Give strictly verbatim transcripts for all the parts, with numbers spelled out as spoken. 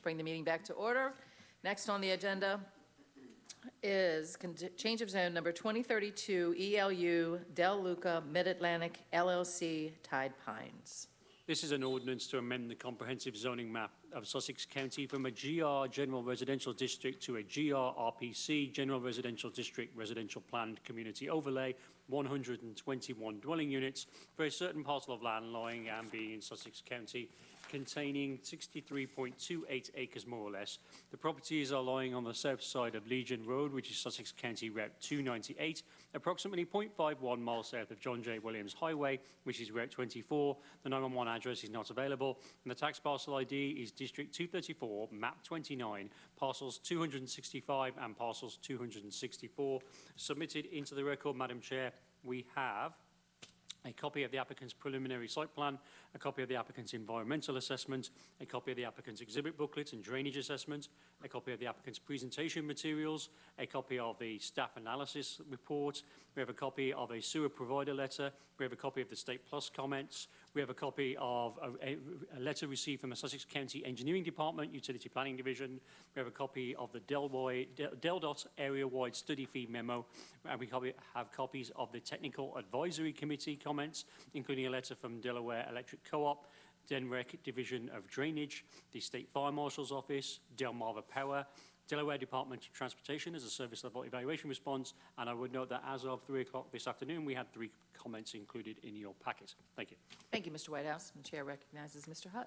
bring the meeting back to order. Next on the agenda is change of zone number twenty thirty-two E L U Del Luca Mid-Atlantic L L C Tide Pines. This is an ordinance to amend the comprehensive zoning map of Sussex County from a G R General Residential District to a G R R P C General Residential District Residential Planned Community Overlay, one hundred twenty-one dwelling units for a certain parcel of land lying and being in Sussex County, containing sixty-three point two eight acres more or less. The properties are lying on the south side of Legion Road, which is Sussex County Route two ninety-eight, approximately zero point five one miles south of John J. Williams Highway, which is Route twenty-four. The nine one one address is not available, and the tax parcel I D is District two thirty-four, Map twenty-nine, parcels two hundred sixty-five and parcels two hundred sixty-four. Submitted into the record, Madam Chair, we have a copy of the applicant's preliminary site plan, a copy of the applicant's environmental assessment, a copy of the applicant's exhibit booklet and drainage assessment, a copy of the applicant's presentation materials, a copy of the staff analysis report. We have a copy of a sewer provider letter. We have a copy of the State Plus comments. We have a copy of a, a letter received from the Sussex County Engineering Department, Utility Planning Division. We have a copy of the DelDOT area-wide study fee memo. And we have copies of the Technical Advisory Committee comments, including a letter from Delaware Electric Co-op, DENREC Division of Drainage, the State Fire Marshal's Office, Delmarva Power, Delaware Department of Transportation as a service level evaluation response, and I would note that as of three o'clock this afternoon, we had three comments included in your packet. Thank you. Thank you, Mister Whitehouse. The Chair recognizes Mister Hutt.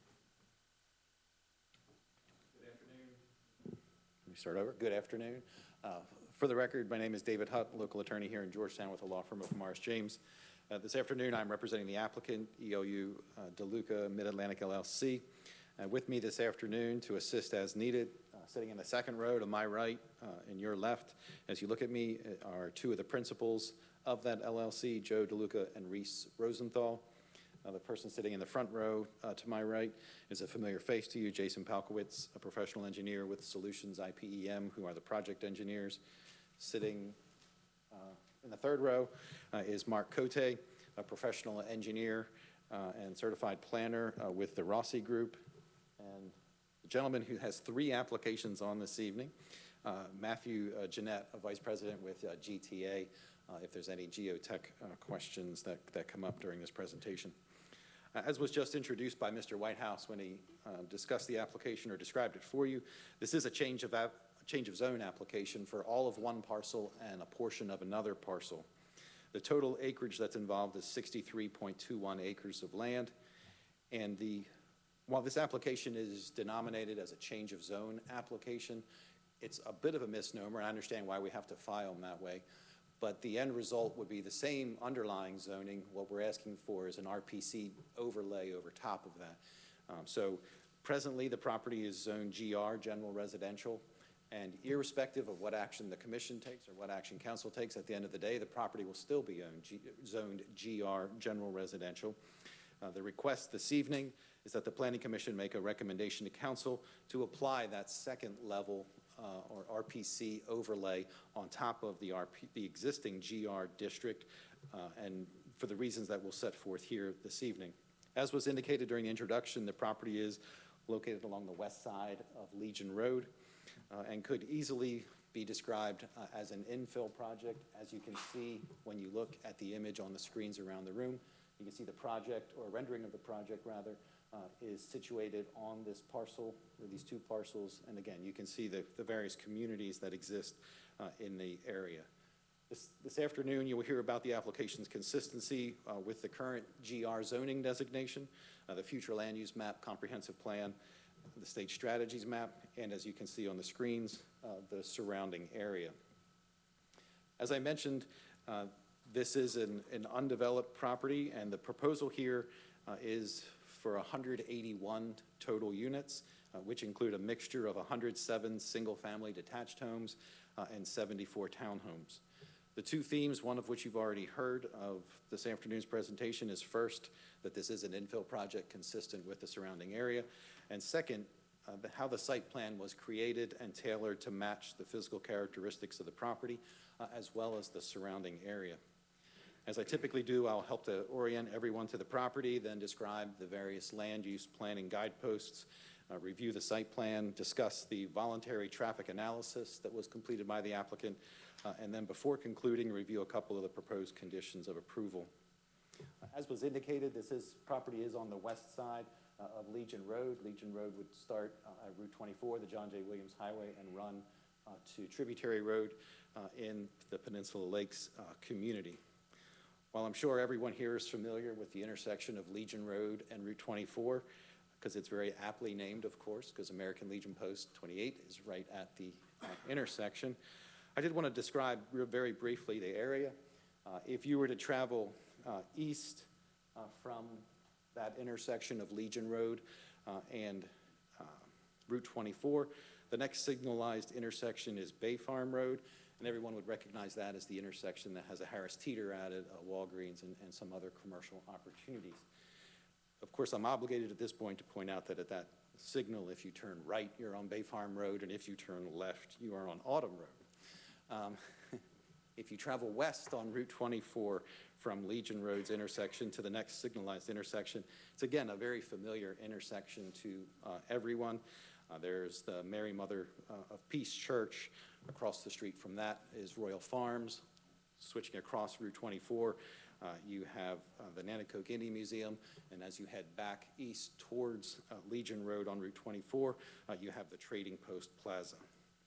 Good afternoon. Let me start over. Good afternoon. Uh, for the record, my name is David Hutt, local attorney here in Georgetown with the law firm of Morris James. Uh, this afternoon, I'm representing the applicant, E L U uh, Del Luca Mid-Atlantic L L C. Uh, with me this afternoon to assist as needed, uh, sitting in the second row to my right uh, and your left, as you look at me, are two of the principals of that L L C, Joe Del Luca and Reese Rosenthal. Uh, the person sitting in the front row uh, to my right is a familiar face to you, Jason Palkowitz, a professional engineer with Solutions I P E M, who are the project engineers. Sitting uh, in the third row uh, is Mark Cote, a professional engineer uh, and certified planner uh, with the Rossi Group. And the gentleman who has three applications on this evening, uh, Matthew uh, Jeanette, a vice president with uh, G T A, uh, if there's any geotech uh, questions that, that come up during this presentation. Uh, as was just introduced by Mister Whitehouse when he uh, discussed the application or described it for you, this is a change of, a change of zone application for all of one parcel and a portion of another parcel. The total acreage that's involved is sixty-three point two one acres of land, and the While this application is denominated as a change of zone application, it's a bit of a misnomer. I understand why we have to file them that way, but the end result would be the same underlying zoning. What we're asking for is an R P C overlay over top of that. Um, so presently the property is zoned G R, general residential, and irrespective of what action the commission takes or what action council takes, at the end of the day, the property will still be owned, G zoned G R, general residential. Uh, the request this evening is that the Planning Commission make a recommendation to Council to apply that second level uh, or R P C overlay on top of the, R P, the existing G R district, uh, and for the reasons that we'll set forth here this evening. As was indicated during the introduction, the property is located along the west side of Legion Road uh, and could easily be described uh, as an infill project. As you can see when you look at the image on the screens around the room, you can see the project, or rendering of the project rather, uh, is situated on this parcel, or these two parcels, and again, you can see the, the various communities that exist uh, in the area. This, this afternoon, you will hear about the application's consistency uh, with the current G R zoning designation, uh, the future land use map, comprehensive plan, the state strategies map, and as you can see on the screens, uh, the surrounding area. As I mentioned, uh, this is an, an undeveloped property, and the proposal here uh, is for one hundred eighty-one total units, uh, which include a mixture of one hundred seven single-family detached homes uh, and seventy-four townhomes. The two themes, one of which you've already heard of this afternoon's presentation, is first, that this is an infill project consistent with the surrounding area, and second, uh, the, how the site plan was created and tailored to match the physical characteristics of the property, uh, as well as the surrounding area. As I typically do, I'll help to orient everyone to the property, then describe the various land use planning guideposts uh, review the site plan, discuss the voluntary traffic analysis that was completed by the applicant, uh, and then before concluding, review a couple of the proposed conditions of approval. As was indicated, this is, property is on the west side uh, of Legion Road. Legion Road would start uh, at Route twenty-four, the John J. Williams Highway, and run uh, to Tributary Road uh, in the Peninsula Lakes uh, community. While I'm sure everyone here is familiar with the intersection of Legion Road and Route twenty-four, because it's very aptly named, of course, because American Legion Post twenty-eight is right at the uh, intersection, I did want to describe real, very briefly the area. Uh, if you were to travel Uh, east uh, from that intersection of Legion Road uh, and uh, Route twenty-four. The next signalized intersection is Bay Farm Road, and everyone would recognize that as the intersection that has a Harris Teeter added, a Walgreens, and, and some other commercial opportunities. Of course, I'm obligated at this point to point out that at that signal, if you turn right, you're on Bay Farm Road, and if you turn left, you are on Autumn Road. Um, If you travel west on Route twenty-four from Legion Road's intersection to the next signalized intersection, it's again a very familiar intersection to uh, everyone. Uh, there's the Mary Mother uh, of Peace Church. Across the street from that is Royal Farms. Switching across Route twenty-four, uh, you have uh, the Nanticoke Indian Museum, and as you head back east towards uh, Legion Road on Route twenty-four, uh, you have the Trading Post Plaza.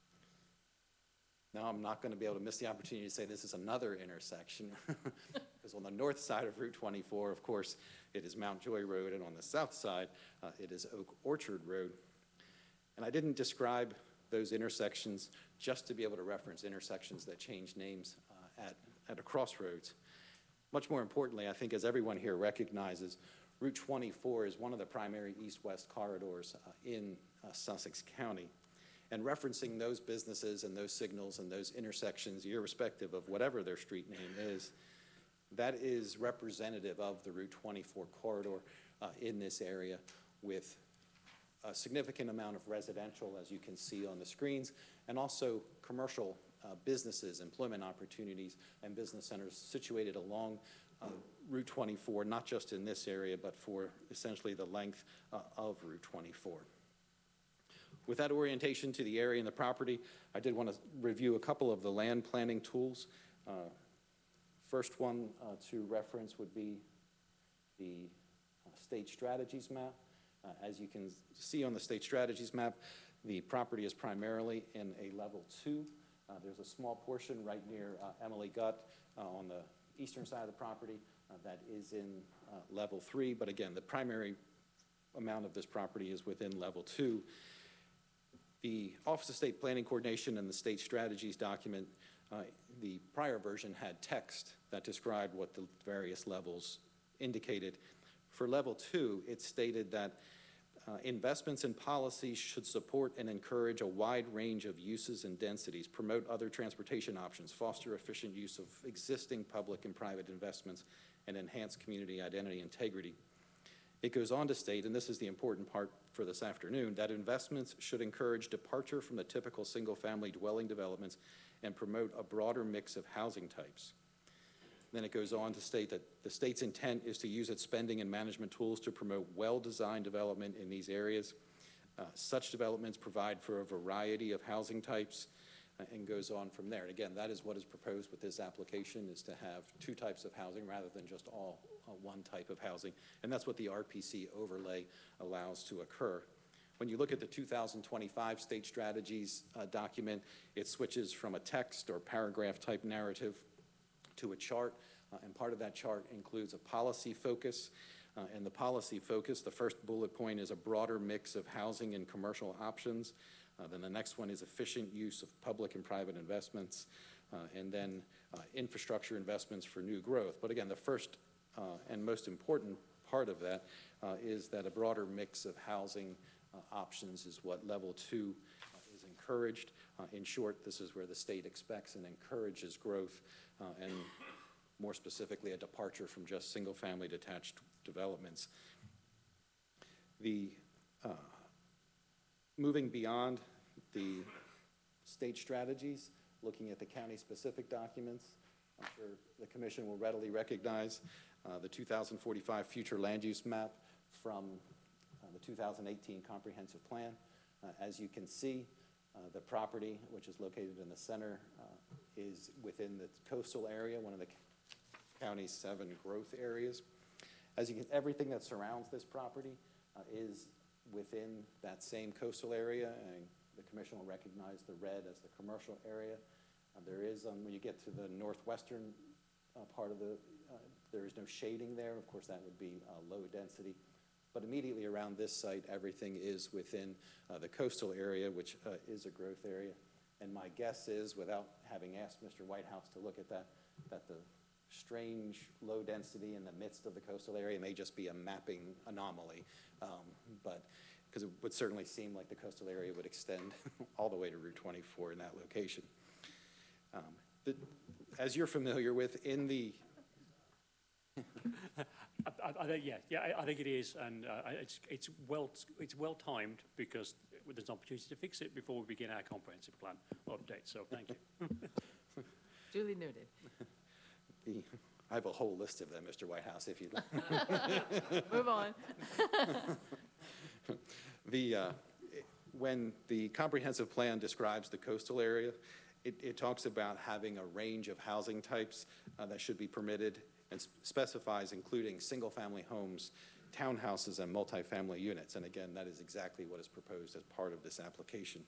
Now, I'm not going to be able to miss the opportunity to say this is another intersection, because on the north side of Route twenty-four, of course, it is Mount Joy Road, and on the south side, uh, it is Oak Orchard Road. And I didn't describe those intersections just to be able to reference intersections that change names uh, at, at a crossroads. Much more importantly, I think as everyone here recognizes, Route twenty-four is one of the primary east-west corridors uh, in uh, Sussex County. And referencing those businesses and those signals and those intersections, irrespective of whatever their street name is, that is representative of the Route twenty-four corridor uh, in this area, with a significant amount of residential, as you can see on the screens, and also commercial uh, businesses, employment opportunities, and business centers situated along uh, Route twenty-four, not just in this area, but for essentially the length uh, of Route twenty-four. With that orientation to the area and the property, I did want to review a couple of the land planning tools. Uh, first one uh, to reference would be the uh, state strategies map. Uh, as you can see on the state strategies map, the property is primarily in a level two. Uh, there's a small portion right near uh, Emily Gutt uh, on the eastern side of the property uh, that is in uh, level three, but again, the primary amount of this property is within level two. The Office of State Planning Coordination and the State Strategies document, uh, the prior version had text that described what the various levels indicated. For level two, it stated that uh, investments and policies should support and encourage a wide range of uses and densities, promote other transportation options, foster efficient use of existing public and private investments, and enhance community identity integrity. It goes on to state, and this is the important part for this afternoon, that investments should encourage departure from the typical single-family dwelling developments and promote a broader mix of housing types. Then it goes on to state that the state's intent is to use its spending and management tools to promote well-designed development in these areas. Uh, such developments provide for a variety of housing types, uh, and goes on from there. And again, that is what is proposed with this application, is to have two types of housing rather than just all uh, one type of housing. And that's what the R P C overlay allows to occur. When you look at the two thousand twenty-five state strategies uh, document, it switches from a text or paragraph type narrative to a chart, uh, and part of that chart includes a policy focus. Uh, and the policy focus, the first bullet point is a broader mix of housing and commercial options. Uh, then the next one is efficient use of public and private investments, uh, and then uh, infrastructure investments for new growth. But again, the first uh, and most important part of that uh, is that a broader mix of housing uh, options is what level two uh, is encouraged. Uh, in short, this is where the state expects and encourages growth, uh, and more specifically, a departure from just single-family detached developments. The uh, moving beyond the state strategies, looking at the county-specific documents, I'm sure the commission will readily recognize uh, the two thousand forty-five future land use map from uh, the two thousand eighteen comprehensive plan. Uh, As you can see, uh, the property, which is located in the center, uh, is within the coastal area, one of the county's seven growth areas. As you can, everything that surrounds this property uh, is within that same coastal area, and the commission will recognize the red as the commercial area. Uh, there is, um, when you get to the northwestern uh, part of the, uh, there is no shading there. Of course, that would be uh, low density. But immediately around this site, everything is within uh, the coastal area, which uh, is a growth area. And my guess is, without having asked Mister Whitehouse to look at that, that the strange low density in the midst of the coastal area may just be a mapping anomaly. Um, but, because it would certainly seem like the coastal area would extend all the way to Route twenty-four in that location. Um, the, as you're familiar with, in the I, I, I think, yeah, yeah, I, I think it is, and uh, I- it's it's well it's well timed because there's an opportunity to fix it before we begin our comprehensive plan update. So thank you. Duly noted. The, I have a whole list of them, Mister Whitehouse, if you'd like. Move on. The, uh, when the comprehensive plan describes the coastal area, it, it talks about having a range of housing types uh, that should be permitted, and specifies including single-family homes, townhouses, and multifamily units. And again, that is exactly what is proposed as part of this application.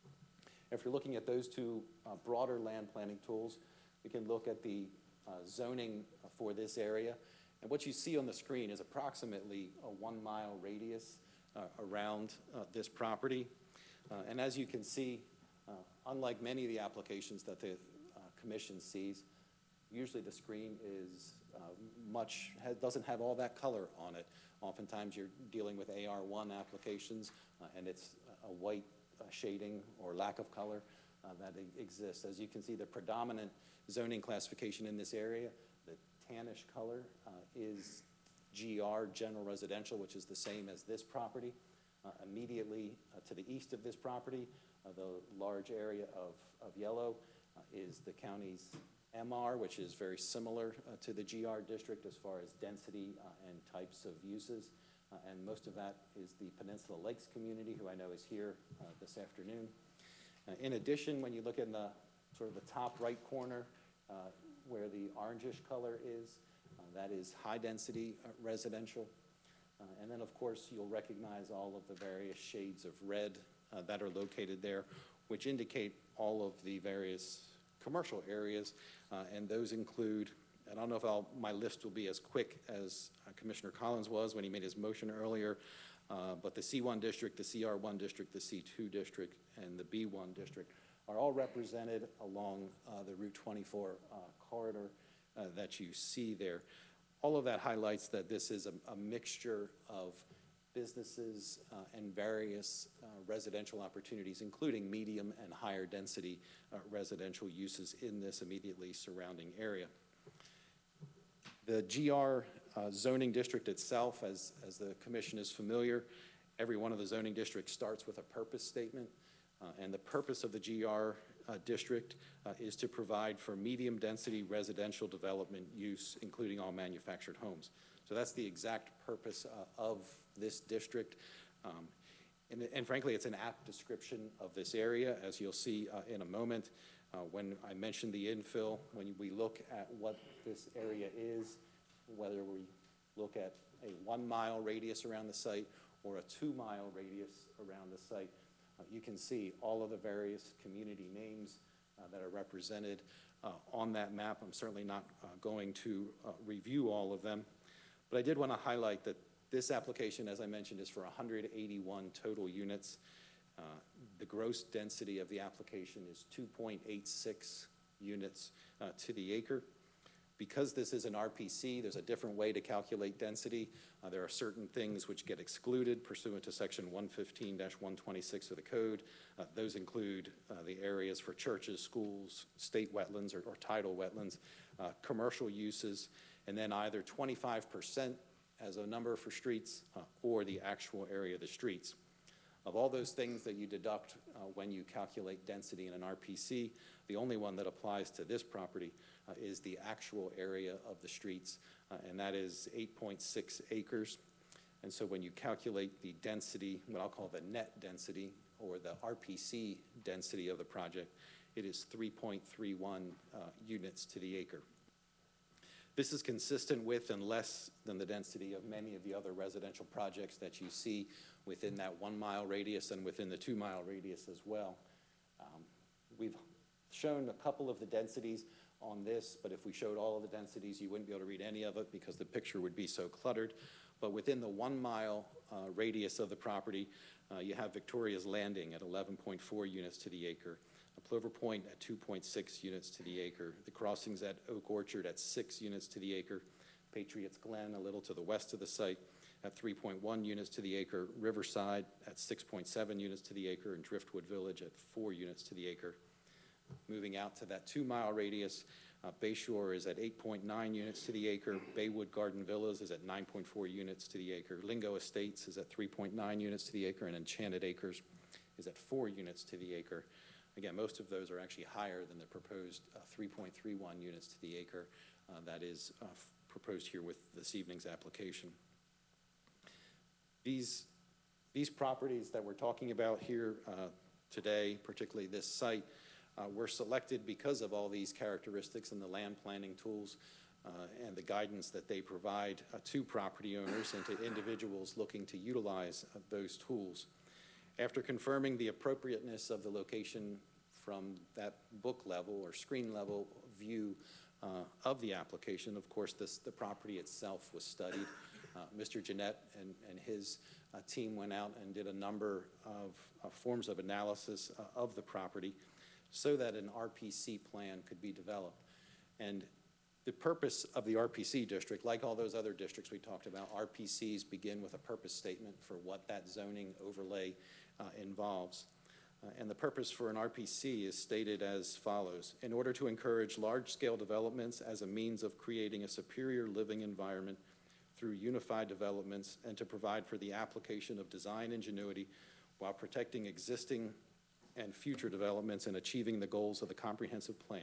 If you're looking at those two uh, broader land planning tools, we can look at the uh, zoning for this area. And what you see on the screen is approximately a one-mile radius uh, around uh, this property. Uh, and as you can see, uh, unlike many of the applications that the uh, commission sees, usually the screen is uh, much, has, doesn't have all that color on it. Oftentimes you're dealing with A R one applications uh, and it's a white uh, shading or lack of color uh, that e- exists. As you can see, the predominant zoning classification in this area, the tannish color uh, is G R, general residential, which is the same as this property. Uh, immediately uh, to the east of this property, uh, the large area of, of yellow uh, is the county's M R, which is very similar uh, to the G R district as far as density uh, and types of uses. Uh, and most of that is the Peninsula Lakes community, who I know is here uh, this afternoon. Uh, in addition, when you look in the sort of the top right corner, uh, where the orangish color is, uh, that is high-density uh, residential. Uh, and then, of course, you'll recognize all of the various shades of red uh, that are located there, which indicate all of the various commercial areas, uh, and those include, and I don't know if I'll, my list will be as quick as uh, Commissioner Collins was when he made his motion earlier, uh, but the C one district, the C R one district, the C two district, and the B one district are all represented along uh, the Route twenty-four uh, corridor uh, that you see there. All of that highlights that this is a, a mixture of businesses uh, and various uh, residential opportunities, including medium and higher density uh, residential uses in this immediately surrounding area. The G R uh, zoning district itself, as, as the commission is familiar, every one of the zoning districts starts with a purpose statement. Uh, and the purpose of the G R uh, district uh, is to provide for medium density residential development use, including all manufactured homes. So that's the exact purpose uh, of this district. Um, and, and frankly, it's an apt description of this area, as you'll see uh, in a moment. Uh, when I mentioned the infill, when we look at what this area is, whether we look at a one mile radius around the site or a two mile radius around the site, uh, you can see all of the various community names uh, that are represented uh, on that map. I'm certainly not uh, going to uh, review all of them, but I did want to highlight that this application, as I mentioned, is for one hundred eighty-one total units. Uh, the gross density of the application is two point eight six units uh, to the acre. Because this is an R P C, there's a different way to calculate density. Uh, there are certain things which get excluded pursuant to section one fifteen dash one twenty-six of the code. Uh, those include uh, the areas for churches, schools, state wetlands or, or tidal wetlands, uh, commercial uses, and then either twenty-five percent as a number for streets uh, or the actual area of the streets. Of all those things that you deduct uh, when you calculate density in an R P C, the only one that applies to this property uh, is the actual area of the streets, uh, and that is eight point six acres. And so when you calculate the density, what I'll call the net density, or the R P C density of the project, it is three point three one uh, units to the acre. This is consistent with and less than the density of many of the other residential projects that you see within that one-mile radius and within the two-mile radius as well. Um, we've shown a couple of the densities on this, but if we showed all of the densities, you wouldn't be able to read any of it because the picture would be so cluttered. But within the one-mile uh, radius of the property, uh, you have Victoria's Landing at eleven point four units to the acre, Plover Point at two point six units to the acre, the crossings at Oak Orchard at six units to the acre, Patriots Glen a little to the west of the site at three point one units to the acre, Riverside at six point seven units to the acre, and Driftwood Village at four units to the acre. Moving out to that two-mile radius, uh, Bayshore is at eight point nine units to the acre, Baywood Garden Villas is at nine point four units to the acre, Lingo Estates is at three point nine units to the acre, and Enchanted Acres is at four units to the acre. Again, most of those are actually higher than the proposed uh, three point three one units to the acre uh, that is uh, proposed here with this evening's application. These, these properties that we're talking about here uh, today, particularly this site, uh, were selected because of all these characteristics and the land planning tools uh, and the guidance that they provide uh, to property owners and to individuals looking to utilize uh, those tools. After confirming the appropriateness of the location from that book level or screen level view uh, of the application, of course, this, the property itself was studied. Uh, Mister Jeanette and, and his uh, team went out and did a number of uh, forms of analysis uh, of the property so that an R P C plan could be developed. And the purpose of the R P C district, like all those other districts we talked about, R P Cs begin with a purpose statement for what that zoning overlay uh, involves. Uh, and the purpose for an R P C is stated as follows: in order to encourage large-scale developments as a means of creating a superior living environment through unified developments, and to provide for the application of design ingenuity while protecting existing and future developments and achieving the goals of the comprehensive plan.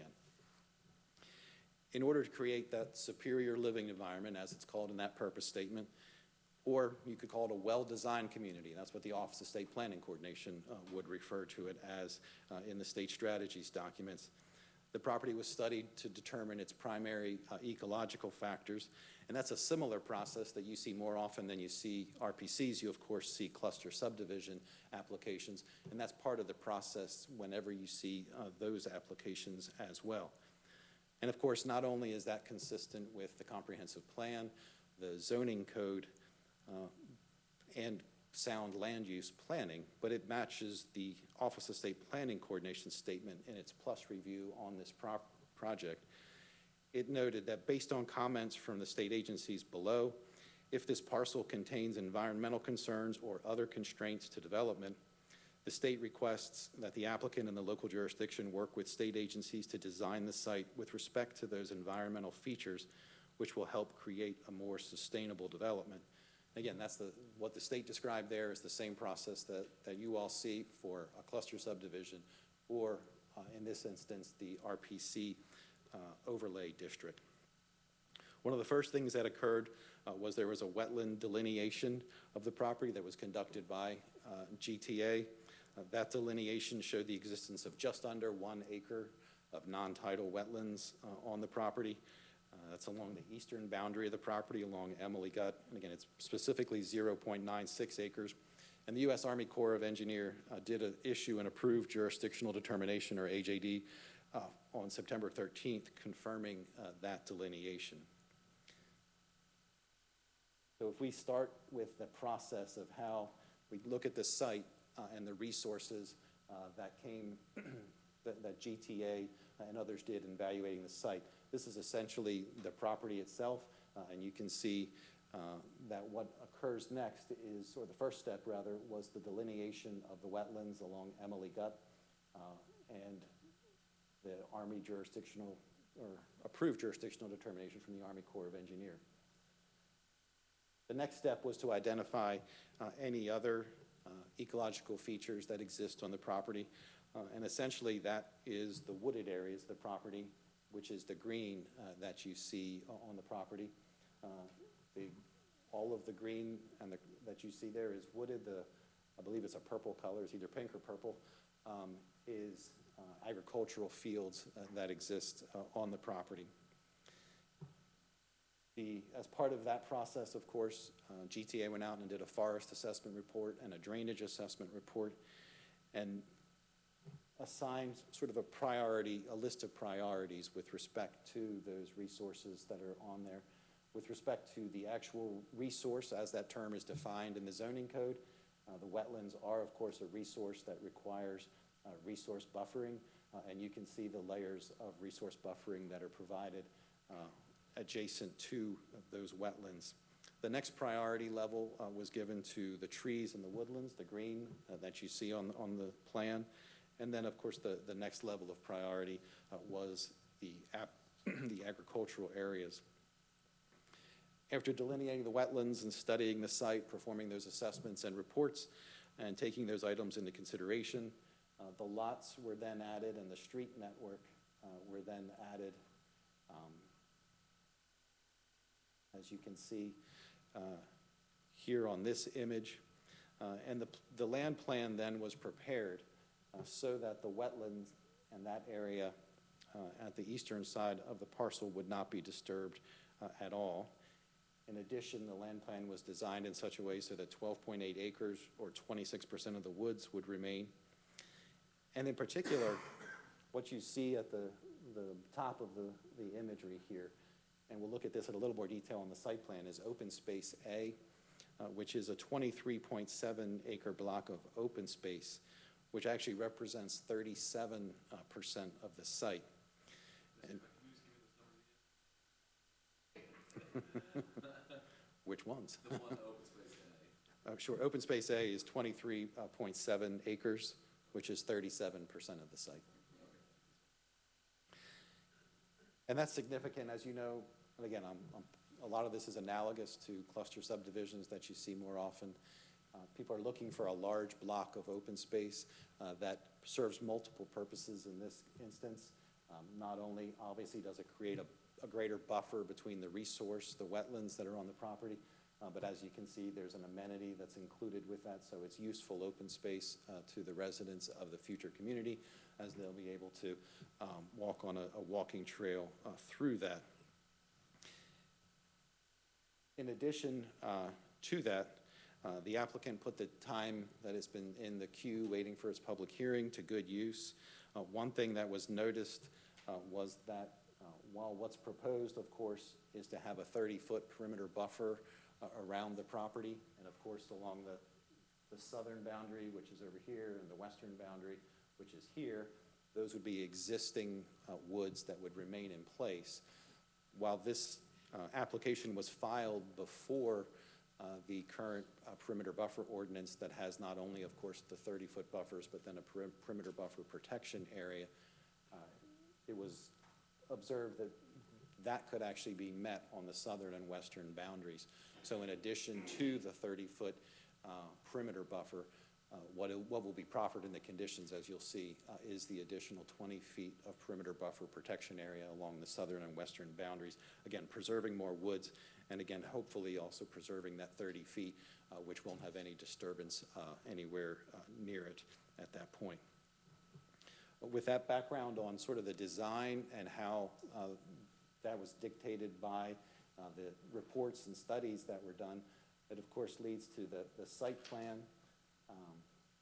In order to create that superior living environment, as it's called in that purpose statement, or you could call it a well-designed community. That's what the Office of State Planning Coordination uh, would refer to it as uh, in the state strategies documents. The property was studied to determine its primary uh, ecological factors, and that's a similar process that you see more often than you see R P Cs. You, of course, see cluster subdivision applications, and that's part of the process whenever you see uh, those applications as well. And, of course, not only is that consistent with the comprehensive plan, the zoning code, uh, and sound land use planning, but it matches the Office of State Planning Coordination statement in its plus review on this pro project. It noted that based on comments from the state agencies below, if this parcel contains environmental concerns or other constraints to development, the state requests that the applicant and the local jurisdiction work with state agencies to design the site with respect to those environmental features, which will help create a more sustainable development. Again, that's the, what the state described there is the same process that, that you all see for a cluster subdivision, or uh, in this instance, the R P C uh, overlay district. One of the first things that occurred uh, was there was a wetland delineation of the property that was conducted by uh, G T A. Uh, that delineation showed the existence of just under one acre of non-tidal wetlands uh, on the property. Uh, that's along the eastern boundary of the property, along Emily Gut. And again, it's specifically zero point nine six acres. And the U S Army Corps of Engineers uh, did a, issue an approved jurisdictional determination, or A J D, uh, on September thirteenth, confirming uh, that delineation. So if we start with the process of how we look at the site uh, and the resources uh, that came, that, that G T A and others did in evaluating the site. This is essentially the property itself, uh, and you can see uh, that what occurs next is, or the first step rather, was the delineation of the wetlands along Emily Gut uh, and the Army jurisdictional, or approved jurisdictional determination from the Army Corps of Engineers. The next step was to identify uh, any other uh, ecological features that exist on the property. Uh, and essentially that is the wooded areas of the property, which is the green uh, that you see on the property. Uh, the all of the green and the, that you see there is wooded. The, I believe it's a purple color, it's either pink or purple, um, is uh, agricultural fields uh, that exist uh, on the property. The, as part of that process, of course, uh, G T A went out and did a forest assessment report and a drainage assessment report, and assigned sort of a priority, a list of priorities with respect to those resources that are on there. With respect to the actual resource, as that term is defined in the zoning code, uh, the wetlands are, of course, a resource that requires uh, resource buffering, uh, and you can see the layers of resource buffering that are provided uh, adjacent to those wetlands. The next priority level uh, was given to the trees and the woodlands, the green uh, that you see on, on the plan. And then, of course, the, the next level of priority uh, was the, ap the agricultural areas. After delineating the wetlands and studying the site, performing those assessments and reports, and taking those items into consideration, uh, the lots were then added and the street network uh, were then added. Um, as you can see uh, here on this image. Uh, and the, the land plan then was prepared uh, so that the wetlands and that area uh, at the eastern side of the parcel would not be disturbed uh, at all. In addition, the land plan was designed in such a way so that twelve point eight acres or twenty-six percent of the woods would remain. And in particular, what you see at the, the top of the, the imagery here, and we'll look at this in a little more detail on the site plan, is Open Space A, uh, which is a twenty-three point seven acre block of open space, which actually represents thirty-seven percent uh, of the site. And which ones? The one Open Space A. Uh, sure, Open Space A is twenty-three point seven acres, which is thirty-seven percent of the site. And that's significant, as you know, and again, I'm, I'm, a lot of this is analogous to cluster subdivisions that you see more often. Uh, people are looking for a large block of open space uh, that serves multiple purposes in this instance. Um, not only, obviously, does it create a, a greater buffer between the resource, the wetlands that are on the property, uh, but as you can see, there's an amenity that's included with that, so it's useful open space uh, to the residents of the future community, as they'll be able to um, walk on a, a walking trail uh, through that. In addition uh, to that, uh, the applicant put the time that has been in the queue waiting for its public hearing to good use. Uh, one thing that was noticed uh, was that uh, while what's proposed, of course, is to have a thirty foot perimeter buffer uh, around the property, and of course along the, the southern boundary, which is over here, and the western boundary, which is here, those would be existing uh, woods that would remain in place. While this uh, application was filed before uh, the current uh, perimeter buffer ordinance that has not only, of course, the thirty foot buffers, but then a per perimeter buffer protection area, uh, it was observed that that could actually be met on the southern and western boundaries. So in addition to the thirty foot uh, perimeter buffer, Uh, what, it, what will be proffered in the conditions, as you'll see, uh, is the additional twenty feet of perimeter buffer protection area along the southern and western boundaries. Again, preserving more woods, and again, hopefully also preserving that thirty feet, uh, which won't have any disturbance uh, anywhere uh, near it at that point. With that background on sort of the design and how uh, that was dictated by uh, the reports and studies that were done, it of course leads to the, the site plan. Um,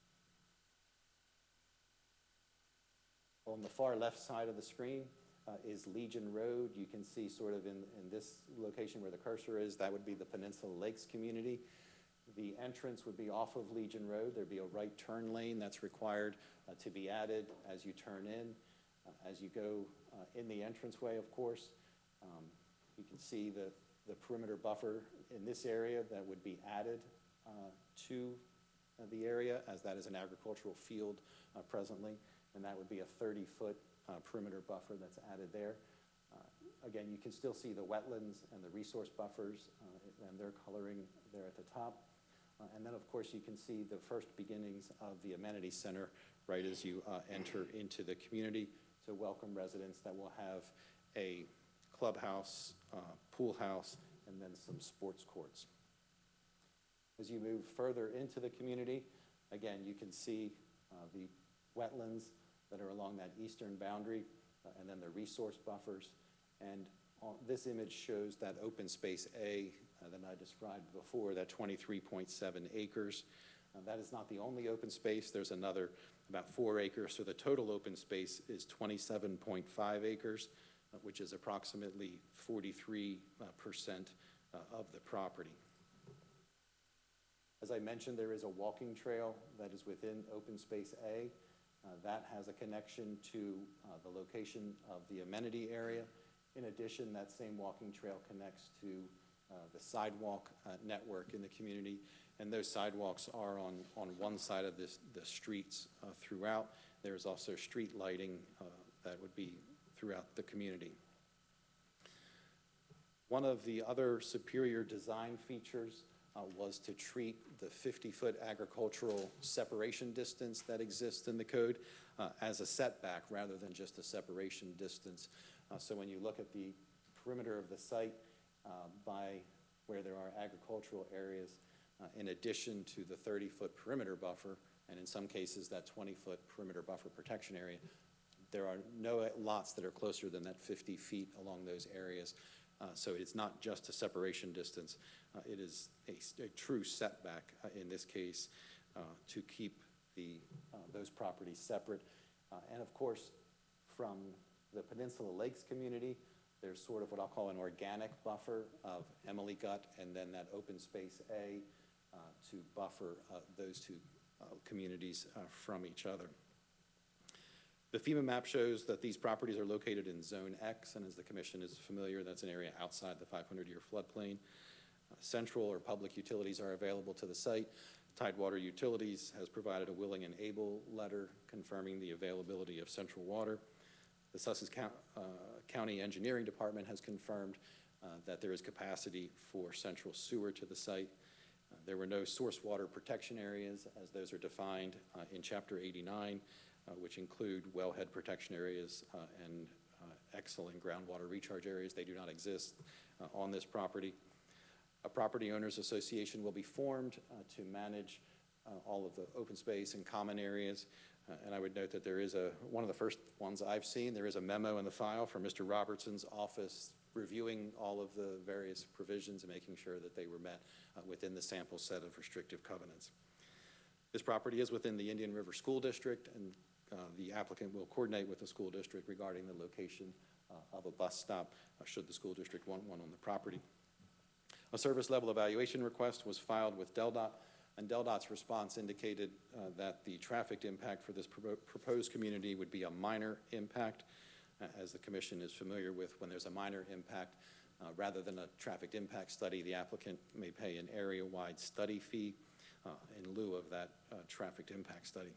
on the far left side of the screen uh, is Legion Road. You can see sort of in, in this location where the cursor is, that would be the Peninsula Lakes community. The entrance would be off of Legion Road. There'd be a right turn lane that's required uh, to be added as you turn in. Uh, as you go uh, in the entranceway, of course, um, you can see the, the perimeter buffer in this area that would be added uh, to the area, as that is an agricultural field uh, presently, and that would be a thirty foot uh, perimeter buffer that's added there. Uh, again, you can still see the wetlands and the resource buffers uh, and their coloring there at the top. Uh, and then, of course, you can see the first beginnings of the amenity center right as you uh, enter into the community to welcome residents that will have a clubhouse, uh, pool house, and then some sports courts. As you move further into the community, again, you can see uh, the wetlands that are along that eastern boundary, uh, and then the resource buffers. And on, this image shows that open space A uh, that I described before, that twenty-three point seven acres. Uh, that is not the only open space. There's another about four acres. So the total open space is twenty-seven point five acres, uh, which is approximately forty-three percent uh, uh, of the property. As I mentioned, there is a walking trail that is within open space A. Uh, that has a connection to uh, the location of the amenity area. In addition, that same walking trail connects to uh, the sidewalk uh, network in the community, and those sidewalks are on, on one side of this, the streets uh, throughout. There's also street lighting uh, that would be throughout the community. One of the other superior design features uh, was to treat the fifty-foot agricultural separation distance that exists in the code uh, as a setback rather than just a separation distance. Uh, so when you look at the perimeter of the site uh, by where there are agricultural areas, uh, in addition to the thirty-foot perimeter buffer, and in some cases that twenty-foot perimeter buffer protection area, there are no lots that are closer than that fifty feet along those areas. Uh, so it's not just a separation distance. Uh, it is a, a true setback uh, in this case uh, to keep the, uh, those properties separate. Uh, and of course, from the Peninsula Lakes community, there's sort of what I'll call an organic buffer of Emily Gut and then that open space A uh, to buffer uh, those two uh, communities uh, from each other. The FEMA map shows that these properties are located in Zone X, and as the Commission is familiar, that's an area outside the five hundred year floodplain. Uh, central or public utilities are available to the site. Tidewater Utilities has provided a willing and able letter confirming the availability of central water. The Sussex Count, uh, County Engineering Department has confirmed uh, that there is capacity for central sewer to the site. Uh, there were no source water protection areas as those are defined uh, in Chapter eighty-nine. Uh, which include wellhead protection areas uh, and uh, excellent groundwater recharge areas. They do not exist uh, on this property. A property owners association will be formed uh, to manage uh, all of the open space and common areas. Uh, and I would note that there is a, one of the first ones I've seen, there is a memo in the file from Mister Robertson's office reviewing all of the various provisions and making sure that they were met uh, within the sample set of restrictive covenants. This property is within the Indian River School District, and uh, the applicant will coordinate with the school district regarding the location uh, of a bus stop, uh, should the school district want one on the property. A service level evaluation request was filed with DelDOT, and DelDOT's response indicated uh, that the traffic impact for this pro proposed community would be a minor impact. Uh, as the Commission is familiar with, when there's a minor impact, uh, rather than a traffic impact study, the applicant may pay an area-wide study fee Uh, in lieu of that uh, traffic impact study.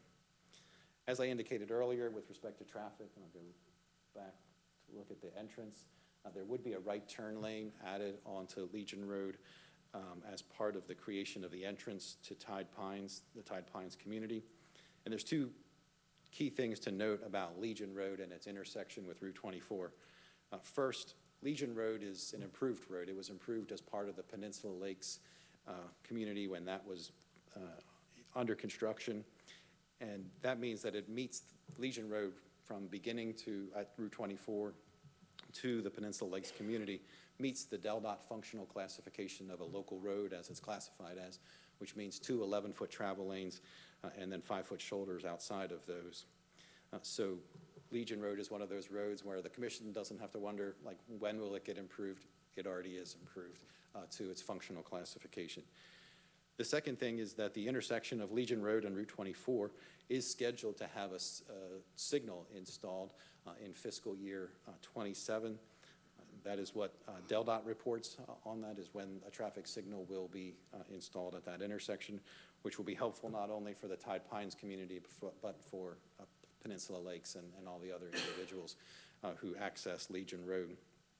As I indicated earlier with respect to traffic, and I'll go back to look at the entrance, uh, there would be a right turn lane added onto Legion Road um, as part of the creation of the entrance to Tide Pines, the Tide Pines community. And there's two key things to note about Legion Road and its intersection with Route twenty-four. Uh, first, Legion Road is an improved road. It was improved as part of the Peninsula Lakes uh, community when that was Uh, under construction, and that means that it meets Legion Road from beginning to at Route twenty-four to the Peninsula Lakes community, meets the DelDOT functional classification of a local road as it's classified as, which means two eleven foot travel lanes uh, and then five foot shoulders outside of those. Uh, so Legion Road is one of those roads where the Commission doesn't have to wonder, like, when will it get improved? It already is improved uh, to its functional classification. The second thing is that the intersection of Legion Road and Route twenty-four is scheduled to have a, a signal installed uh, in fiscal year uh, twenty-seven. Uh, that is what uh, DelDOT reports uh, on that, is when a traffic signal will be uh, installed at that intersection, which will be helpful not only for the Tide Pines community, but for uh, Peninsula Lakes and, and all the other individuals uh, who access Legion Road.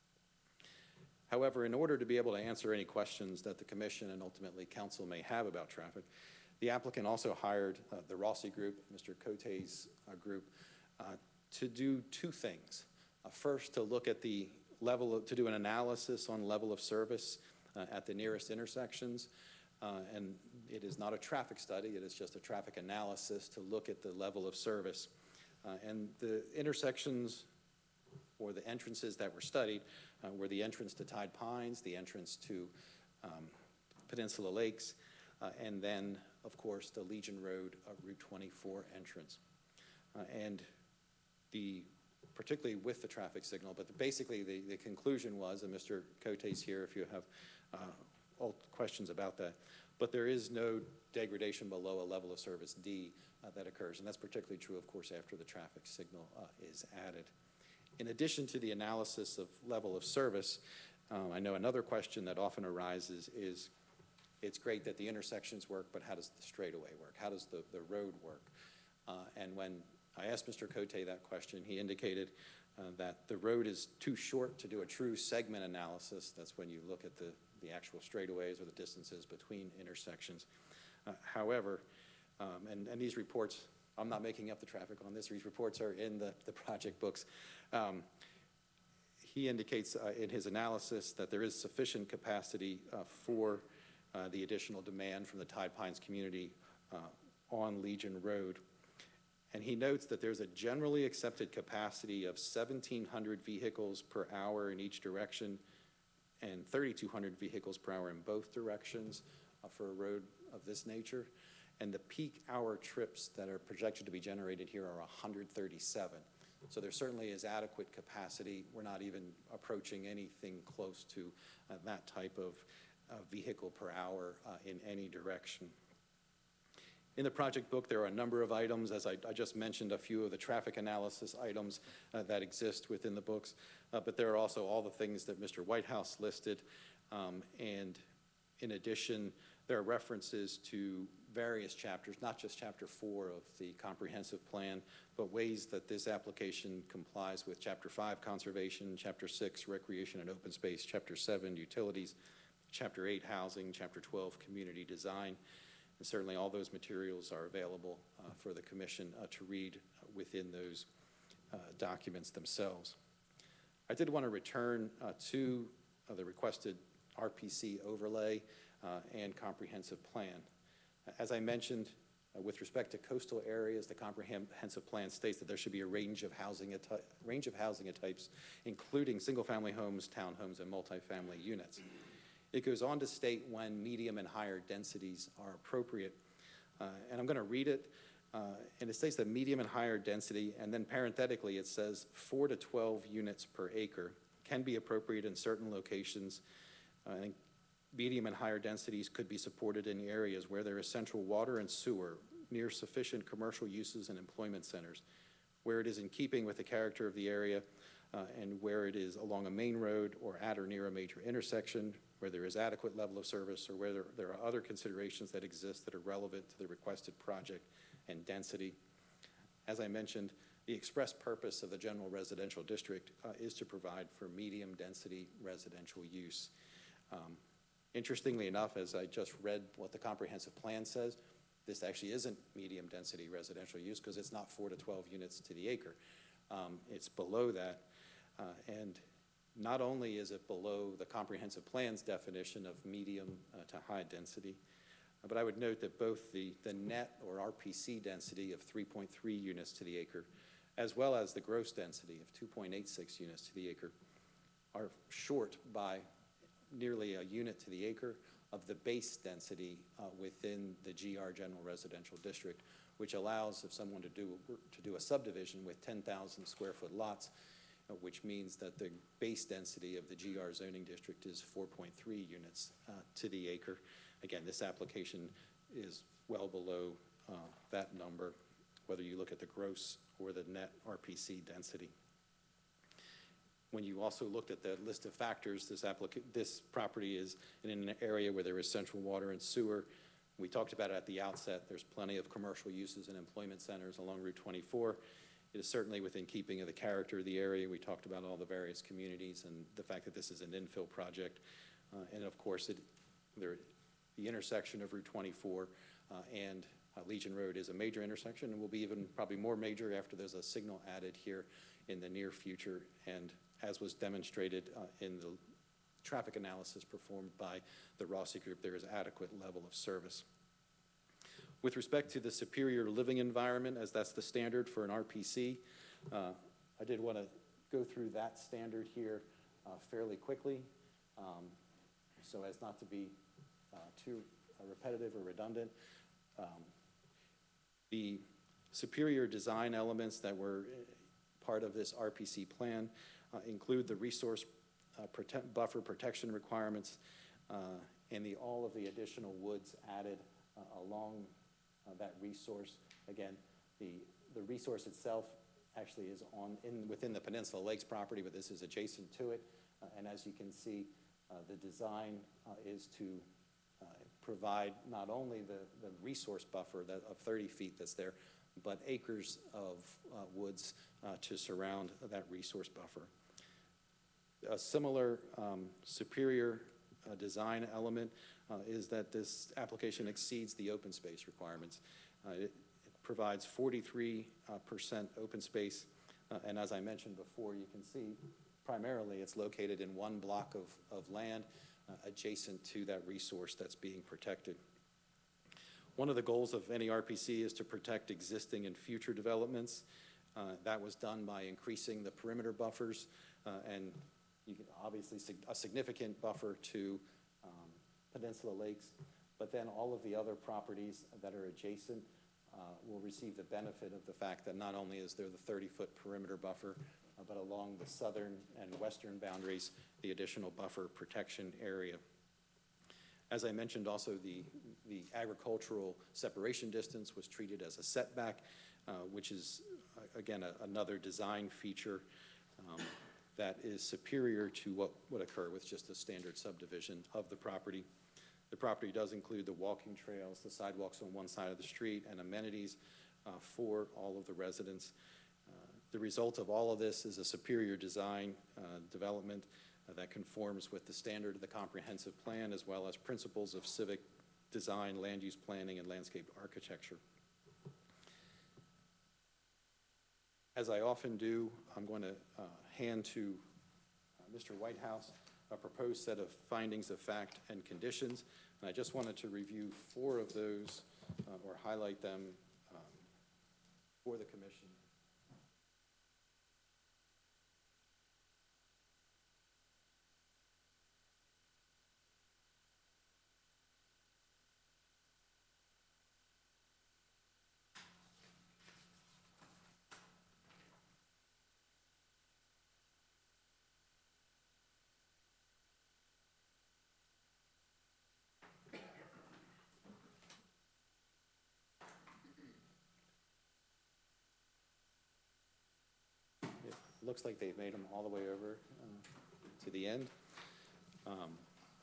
However, in order to be able to answer any questions that the Commission and ultimately Council may have about traffic, the applicant also hired uh, the Rossi Group, Mister Cote's uh, group, uh, to do two things. Uh, first, to look at the level of, to do an analysis on level of service uh, at the nearest intersections, uh, and It is not a traffic study, it is just a traffic analysis to look at the level of service. Uh, And the intersections or the entrances that were studied uh, were the entrance to Tide Pines, the entrance to um, Peninsula Lakes, uh, and then, of course, the Legion Road uh, Route twenty-four entrance. Uh, and the, particularly with the traffic signal, but the, basically the, the conclusion was, and Mister Cote's here if you have uh, all questions about that, but there is no degradation below a level of service D uh, that occurs, and that's particularly true, of course, after the traffic signal uh, is added. In addition to the analysis of level of service, um, I know another question that often arises is, it's great that the intersections work, but how does the straightaway work? How does the, the road work? Uh, and when I asked Mister Cote that question, he indicated uh, that the road is too short to do a true segment analysis. That's when you look at the, the actual straightaways or the distances between intersections. Uh, however, um, and, and these reports, I'm not making up the traffic on this, these reports are in the, the project books. Um, he indicates uh, in his analysis that there is sufficient capacity uh, for uh, the additional demand from the Tide Pines community uh, on Legion Road. And he notes that there's a generally accepted capacity of seventeen hundred vehicles per hour in each direction and thirty-two hundred vehicles per hour in both directions uh, for a road of this nature. And the peak hour trips that are projected to be generated here are one hundred thirty-seven. So there certainly is adequate capacity. We're not even approaching anything close to uh, that type of uh, vehicle per hour uh, in any direction. In the project book, there are a number of items, as I, I just mentioned, a few of the traffic analysis items uh, that exist within the books, uh, but there are also all the things that Mister Whitehouse listed, um, and in addition, there are references to various chapters, not just chapter four of the comprehensive plan, but ways that this application complies with chapter five, conservation, chapter six, recreation and open space, chapter seven, utilities, chapter eight, housing, chapter twelve, community design. And certainly all those materials are available uh, for the commission uh, to read uh, within those uh, documents themselves. I did want to return uh, to uh, the requested R P C overlay uh, and comprehensive plan. As I mentioned, uh, with respect to coastal areas, the comprehensive plan states that there should be a range of housing, range of housing types, including single-family homes, townhomes, and multifamily units. It goes on to state when medium and higher densities are appropriate. Uh, and I'm going to read it. Uh, and it states that medium and higher density, and then parenthetically it says four to twelve units per acre can be appropriate in certain locations. Uh, I think medium and higher densities could be supported in areas where there is central water and sewer, near sufficient commercial uses and employment centers, where it is in keeping with the character of the area, uh, and where it is along a main road or at or near a major intersection, where there is adequate level of service, or where there, there are other considerations that exist that are relevant to the requested project and density. As I mentioned, the express purpose of the general residential district uh, is to provide for medium density residential use. Um, interestingly enough, as I just read what the comprehensive plan says, this actually isn't medium density residential use because it's not four to twelve units to the acre. Um, it's below that, uh, and not only is it below the comprehensive plan's definition of medium uh, to high density, uh, but I would note that both the, the net or R P C density of three point three units to the acre, as well as the gross density of two point eight six units to the acre, are short by nearly a unit to the acre of the base density uh, within the G R General Residential District, which allows if someone to do, to do a subdivision with ten thousand square foot lots, Uh, which means that the base density of the G R zoning district is four point three units uh, to the acre. Again, this application is well below uh, that number, whether you look at the gross or the net R P C density. When you also looked at the list of factors, this, this property is in an area where there is central water and sewer. We talked about it at the outset. There's plenty of commercial uses and employment centers along Route twenty-four. It is certainly within keeping of the character of the area. We talked about all the various communities and the fact that this is an infill project. Uh, and of course, it, there, the intersection of Route twenty-four uh, and uh, Legion Road is a major intersection and will be even probably more major after there's a signal added here in the near future. And as was demonstrated uh, in the traffic analysis performed by the Rossi Group, there is adequate level of service. With respect to the superior living environment, as that's the standard for an R P C, uh, I did want to go through that standard here uh, fairly quickly, um, so as not to be uh, too uh, repetitive or redundant. Um, the superior design elements that were part of this R P C plan uh, include the resource uh, prote- buffer protection requirements uh, and the, all of the additional woods added uh, along uh, that resource. Again, the, the resource itself actually is on in within the Peninsula Lakes property, but this is adjacent to it. Uh, and as you can see, uh, the design uh, is to uh, provide not only the, the resource buffer that, of thirty feet that's there, but acres of uh, woods uh, to surround that resource buffer. A similar um, superior uh, design element uh, is that this application exceeds the open space requirements. Uh, it, it provides forty-three percent uh, open space, uh, and as I mentioned before, you can see primarily it's located in one block of, of land uh, adjacent to that resource that's being protected. One of the goals of any R P C is to protect existing and future developments. Uh, that was done by increasing the perimeter buffers uh, and you can obviously sig a significant buffer to um, Peninsula Lakes, but then all of the other properties that are adjacent uh, will receive the benefit of the fact that not only is there the thirty foot perimeter buffer, uh, but along the southern and western boundaries, the additional buffer protection area. As I mentioned also, the, the agricultural separation distance was treated as a setback, uh, which is, uh, again, a, another design feature um, that is superior to what would occur with just a standard subdivision of the property. The property does include the walking trails, the sidewalks on one side of the street, and amenities uh, for all of the residents. Uh, the result of all of this is a superior design uh, development Uh, that conforms with the standard of the comprehensive plan as well as principles of civic design, land use planning, and landscape architecture. As I often do, I'm going to uh, hand to uh, Mister Whitehouse a proposed set of findings of fact and conditions, and I just wanted to review four of those uh, or highlight them um, for the commission. Looks like they've made them all the way over uh, to the end. Um,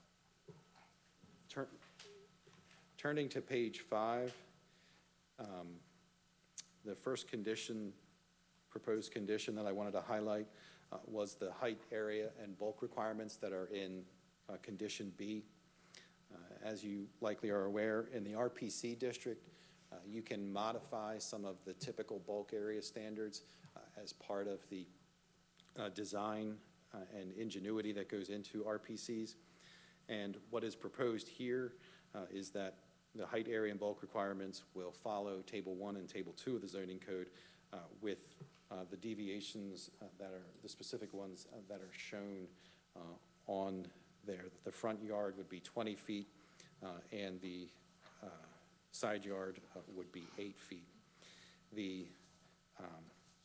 turn, turning to page five, um, the first condition, proposed condition that I wanted to highlight uh, was the height, area, and bulk requirements that are in uh, condition B. Uh, as you likely are aware, in the R P C district, uh, you can modify some of the typical bulk area standards uh, as part of the Uh, design uh, and ingenuity that goes into R P Cs. And what is proposed here uh, is that the height, area, and bulk requirements will follow Table one and Table two of the zoning code uh, with uh, the deviations uh, that are the specific ones uh, that are shown uh, on there. The front yard would be twenty feet uh, and the uh, side yard uh, would be eight feet. The um,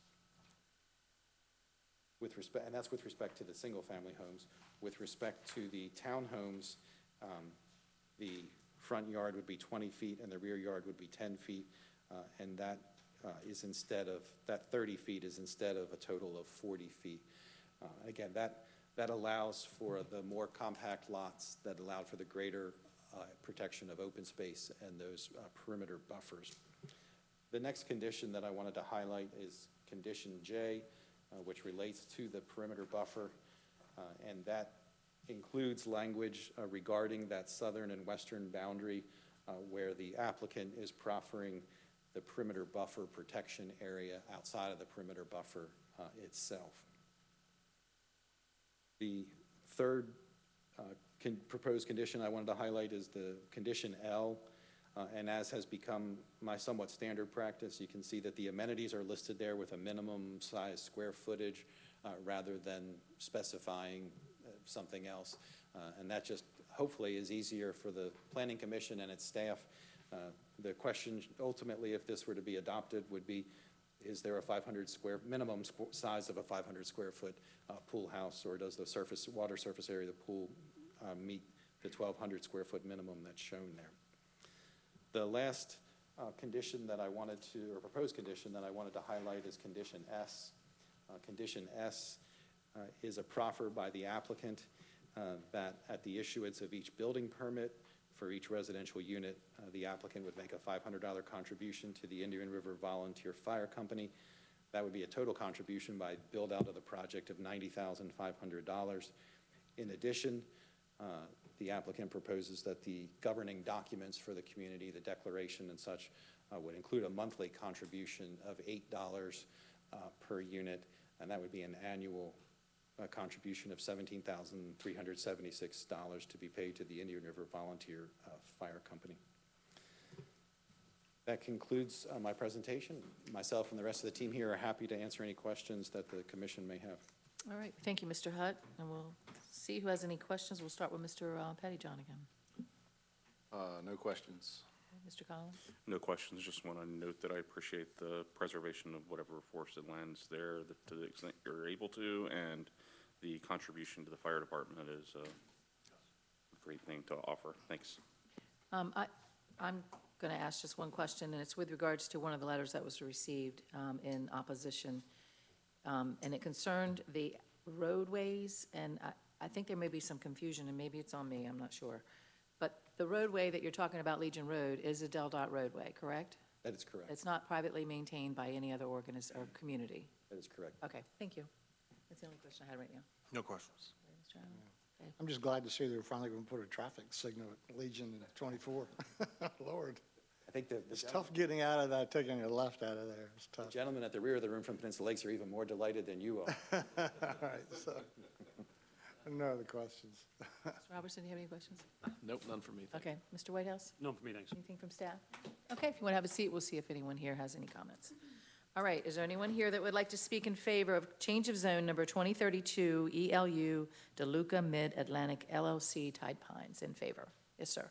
With respect, and that's with respect to the single-family homes. With respect to the townhomes, um, the front yard would be twenty feet and the rear yard would be ten feet, uh, and that uh, is instead of, that thirty feet is instead of a total of forty feet. Uh, again, that, that allows for the more compact lots that allow for the greater uh, protection of open space and those uh, perimeter buffers. The next condition that I wanted to highlight is condition J, Uh, which relates to the perimeter buffer, uh, and that includes language uh, regarding that southern and western boundary uh, where the applicant is proffering the perimeter buffer protection area outside of the perimeter buffer uh, itself. The third uh, con proposed condition I wanted to highlight is the condition L. Uh, And as has become my somewhat standard practice, you can see that the amenities are listed there with a minimum size square footage uh, rather than specifying uh, something else. Uh, And that just hopefully is easier for the Planning Commission and its staff. Uh, The question ultimately, if this were to be adopted, would be, is there a five hundred square, minimum squ- size of a five hundred square foot uh, pool house, or does the surface, water surface area of the pool uh, meet the twelve hundred square foot minimum that's shown there? The last uh, condition that I wanted to, or proposed condition that I wanted to highlight is condition S. Uh, Condition S uh, is a proffer by the applicant uh, that at the issuance of each building permit for each residential unit, uh, the applicant would make a five hundred dollar contribution to the Indian River Volunteer Fire Company. That would be a total contribution by build-out of the project of ninety thousand five hundred dollars. In addition, uh, the applicant proposes that the governing documents for the community, the declaration and such, uh, would include a monthly contribution of eight dollars uh, per unit, and that would be an annual uh, contribution of seventeen thousand three hundred seventy-six dollars to be paid to the Indian River Volunteer uh, Fire Company. That concludes uh, my presentation. Myself and the rest of the team here are happy to answer any questions that the commission may have. All right, thank you, Mister Hutt, and we'll see who has any questions. We'll start with Mister uh, Pettyjohn again. Uh, no questions. Mister Collins? No questions. Just want to note that I appreciate the preservation of whatever forested lands there that to the extent you're able to, and the contribution to the fire department is a great thing to offer. Thanks. Um, I, I'm going to ask just one question, and it's with regards to one of the letters that was received um, in opposition. Um, and it concerned the roadways, and I, I think there may be some confusion, and maybe it's on me, I'm not sure. But the roadway that you're talking about, Legion Road, is a Del Dot roadway, correct? That is correct. It's not privately maintained by any other organis, or community? That is correct. Okay, thank you. That's the only question I had right now. No questions. Mister Allen? Okay. I'm just glad to see they're finally going to put a traffic signal at Legion and twenty-four. Lord, I think the, the it's gentleman, tough getting out of that, taking a left out of there. It's the tough. gentlemen at the rear of the room from Peninsula Lakes are even more delighted than you are. All right, so, no other questions. Mister Robertson, do you have any questions? Nope, none for me. Okay, Mister Whitehouse, None for me, thanks. anything from staff? Okay, if you want to have a seat, we'll see if anyone here has any comments. All right, is there anyone here that would like to speak in favor of change of zone number twenty thirty-two E L U DeLuca Mid-Atlantic L L C Tide Pines? In favor? Yes, sir.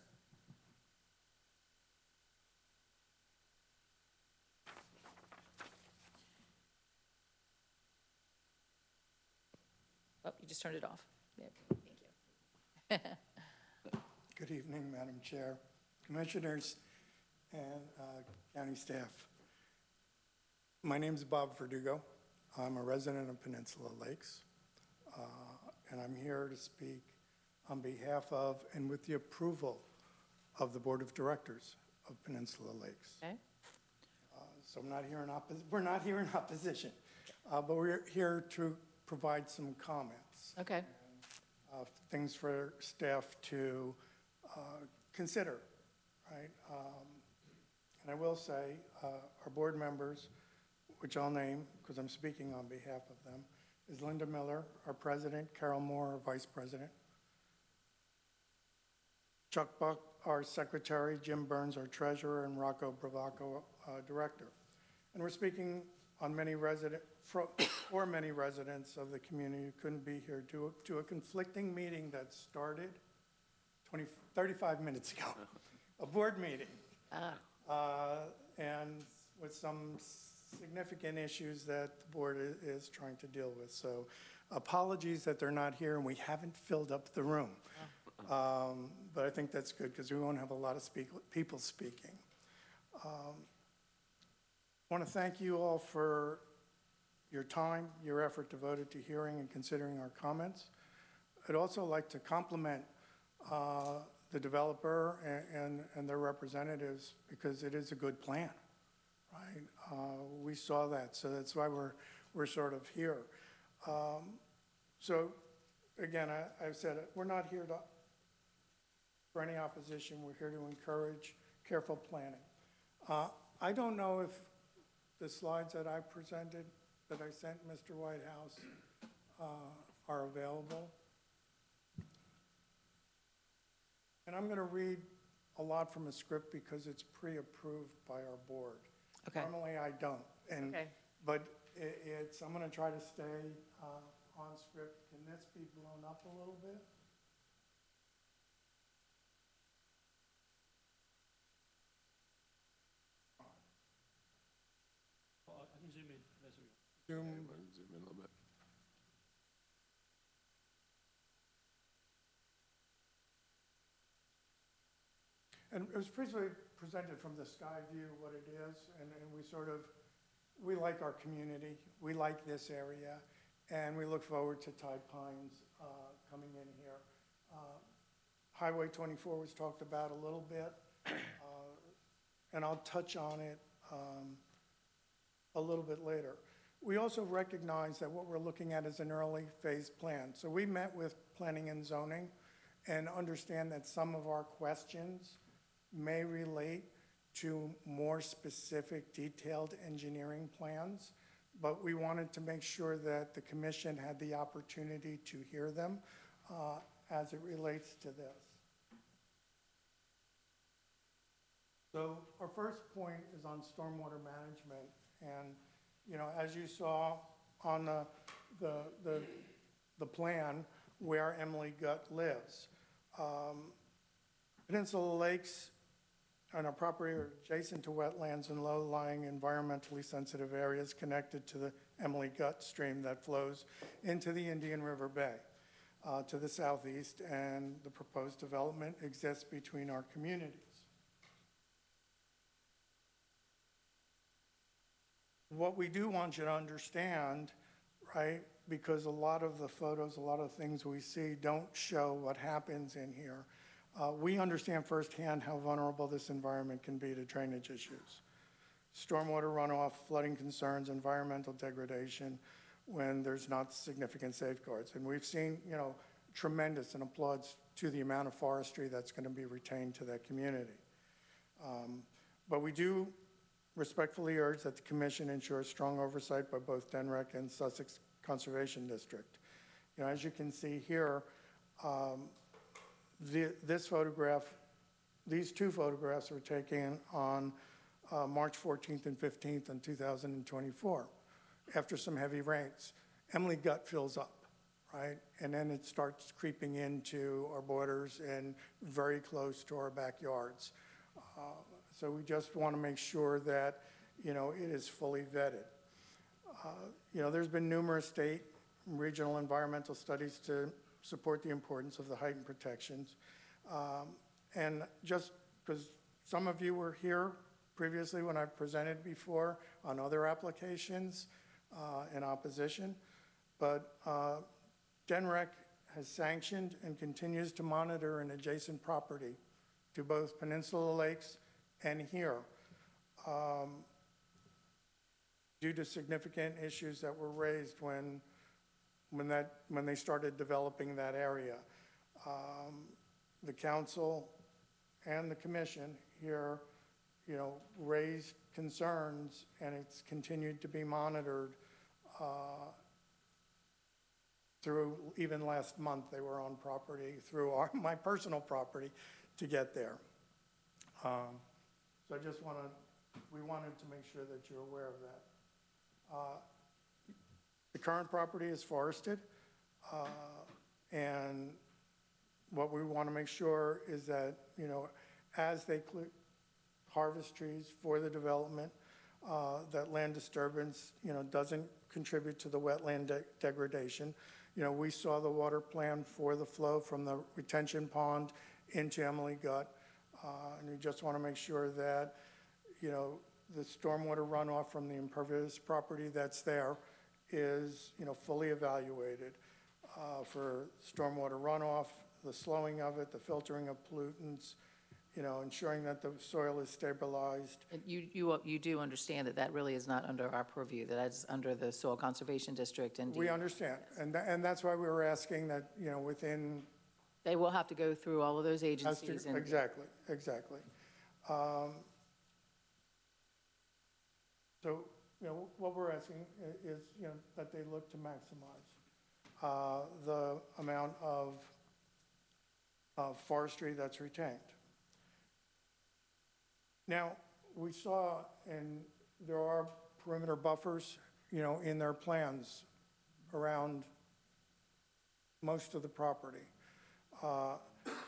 Oh, you just turned it off. Yeah, thank you. Good evening, Madam Chair, Commissioners, and uh, county staff. My name is Bob Verdugo. I'm a resident of Peninsula Lakes, uh, and I'm here to speak on behalf of and with the approval of the Board of Directors of Peninsula Lakes. Okay, Uh, So I'm not here in oppos, we're not here in opposition, uh, but we're here to provide some comments. okay, uh, things for staff to uh, consider, right? Um, And I will say, uh, our board members, which I'll name because I'm speaking on behalf of them, is Linda Miller, our president, Carol Moore, our vice president, Chuck Buck, our secretary, Jim Burns, our treasurer, and Rocco Bravaco, uh, director. And we're speaking on many resident, for, for many residents of the community who couldn't be here to, to a conflicting meeting that started twenty, thirty-five minutes ago, a board meeting. ah, Uh, and with some significant issues that the board i- is trying to deal with. So apologies that they're not here and we haven't filled up the room. Um, But I think that's good because we won't have a lot of speak, people speaking. Um, I want to thank you all for your time, your effort devoted to hearing and considering our comments. I'd also like to compliment uh, the developer and, and, and their representatives because it is a good plan, right? Uh, we saw that, so that's why we're, we're sort of here. Um, so again, I, I've said it, we're not here to, for any opposition, we're here to encourage careful planning. Uh, I don't know if the slides that I presented, that I sent Mister Whitehouse, uh, are available. And I'm going to read a lot from a script because it's pre-approved by our board. Okay. Normally, I don't, and, Okay. but i it's, I'm gonna try to stay, uh, on script. Can this be blown up a little bit? I can zoom in. There's a- Zoom, Zoom in a little bit. and it was previously presented from the sky view, what it is, and, and we sort of, we like our community, we like this area, and we look forward to Tide Pines, uh, coming in here. Uh, Highway twenty-four was talked about a little bit, uh, and I'll touch on it, um, a little bit later. We also recognize that what we're looking at is an early phase plan. So we met with planning and zoning and understand that some of our questions may relate to more specific detailed engineering plans, but we wanted to make sure that the commission had the opportunity to hear them uh, as it relates to this. So our first point is on stormwater management, and, you know, as you saw on the, the, the, the plan where Emily Gutt lives, um, Peninsula Lakes on our property are adjacent to wetlands and low-lying environmentally sensitive areas connected to the Emily Gutt stream that flows into the Indian River Bay uh, to the southeast, and the proposed development exists between our communities. What we do want you to understand, right, because a lot of the photos, a lot of things we see don't show what happens in here. Uh, we understand firsthand how vulnerable this environment can be to drainage issues. Stormwater runoff, flooding concerns, environmental degradation when there's not significant safeguards. And we've seen, you know, tremendous and applauds to the amount of forestry that's going to be retained to that community. Um, but we do respectfully urge that the commission ensure strong oversight by both D N R E C and Sussex Conservation District. You know, as you can see here, um, the, this photograph, these two photographs were taken on uh, March fourteenth and fifteenth in two thousand twenty-four, after some heavy rains. Emily Gutt fills up, right? And then it starts creeping into our borders and very close to our backyards. Uh, So we just want to make sure that, you know, it is fully vetted. Uh, you know, there's been numerous state and regional environmental studies to support the importance of the heightened protections. Um, and just because some of you were here previously when I presented before on other applications uh, in opposition, but uh, D N R E C has sanctioned and continues to monitor an adjacent property to both Peninsula Lakes and here, um, due to significant issues that were raised when, when, that, when they started developing that area. Um, the council and the commission here, you know, raised concerns, and it's continued to be monitored uh, through, even last month they were on property, through our, my personal property to get there. Um, So I just want to, we wanted to make sure that you're aware of that. Uh, the current property is forested, uh, and what we want to make sure is that, you know, as they harvest trees for the development, uh, that land disturbance, you know, doesn't contribute to the wetland de degradation. You know, we saw the water plan for the flow from the retention pond into Emily Gutt. Uh, and we just want to make sure that, you know, the stormwater runoff from the impervious property that's there is, you know, fully evaluated uh, for stormwater runoff, the slowing of it, the filtering of pollutants, you know, ensuring that the soil is stabilized. And you, you, you do understand that that really is not under our purview, that that's under the Soil Conservation District and We understand, and, tha and that's why we were asking that, you know, within they will have to go through all of those Has agencies. to- and Exactly, exactly. Um, So, you know, what we're asking i- is, you know, that they look to maximize uh, the amount of of forestry that's retained. Now, we saw, and there are perimeter buffers, you know, in their plans around most of the property. Uh,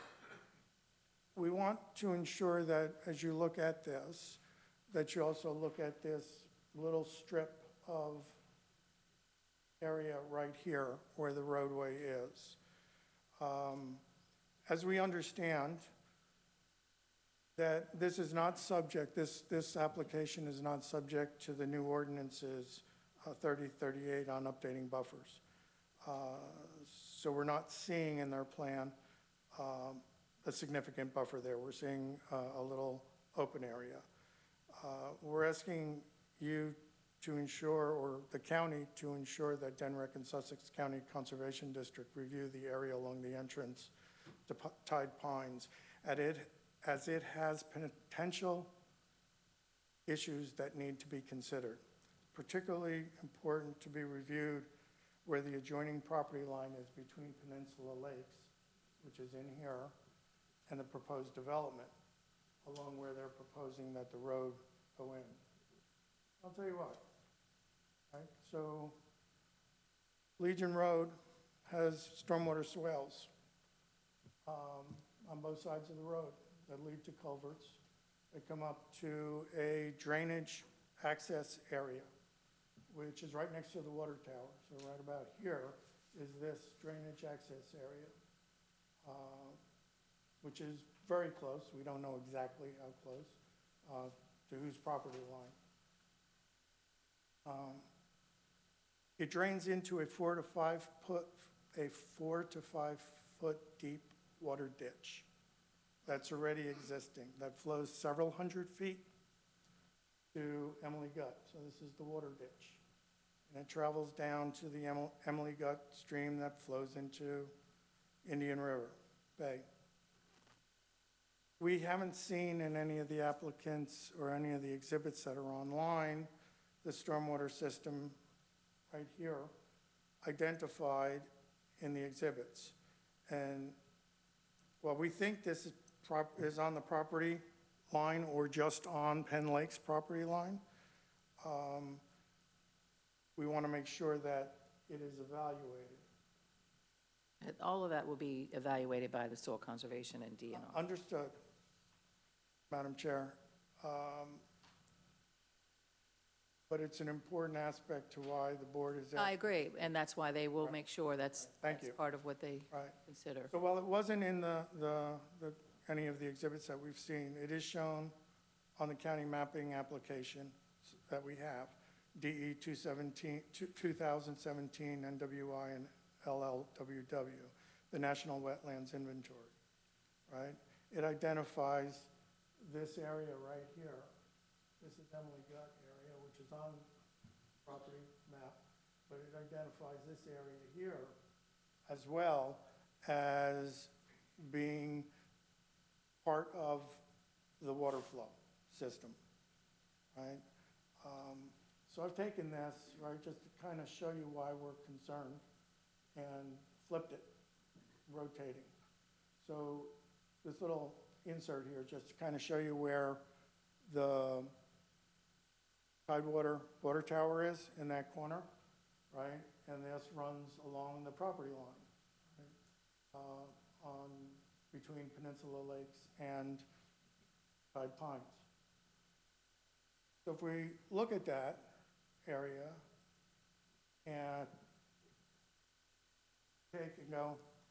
We want to ensure that as you look at this, that you also look at this little strip of area right here where the roadway is. Um, As we understand, that this is not subject, this, this application is not subject to the new ordinances uh, thirty thirty-eight on updating buffers. Uh, So we're not seeing in their plan um, a significant buffer there. We're seeing uh, a little open area. Uh, We're asking you to ensure, or the county to ensure that Denrec and Sussex County Conservation District review the area along the entrance to P- Tide Pines, at it, as it has potential issues that need to be considered. Particularly important to be reviewed where the adjoining property line is between Peninsula Lakes, which is in here, and the proposed development, along where they're proposing that the road go in. I'll tell you what, right? So Legion Road has stormwater swales um, on both sides of the road that lead to culverts. They come up to a drainage access area, which is right next to the water tower. So right about here is this drainage access area, uh, which is very close. We don't know exactly how close, uh, to whose property line. Um, It drains into a four to five foot, a four to five foot deep water ditch that's already existing, that flows several hundred feet to Emily Gut. So this is the water ditch. And it travels down to the Emil- Emily Gut stream that flows into Indian River Bay. We haven't seen in any of the applicants or any of the exhibits that are online, the stormwater system right here identified in the exhibits. And while we think this is, prop- is on the property line or just on Penn Lake's property line, um, we want to make sure that it is evaluated. And all of that will be evaluated by the Soil Conservation and D N R. Understood, Madam Chair. Um, But it's an important aspect to why the board is. I agree, and that's why they will make sure that's, Thank that's you. part of what they Right. consider. So while it wasn't in the, the, the, any of the exhibits that we've seen, it is shown on the county mapping application that we have, D E two seventeen, two thousand seventeen N W I and L L W W, the National Wetlands Inventory, right? It identifies this area right here. This is Emily Gut area, which is on property map, but it identifies this area here as well as being part of the water flow system, right? Um, So I've taken this, right, just to kind of show you why we're concerned and flipped it, rotating. So this little insert here, just to kind of show you where the Tidewater water tower is in that corner, right? And this runs along the property line, right? Uh, on, between Peninsula Lakes and Tide Pines. So if we look at that area and take and go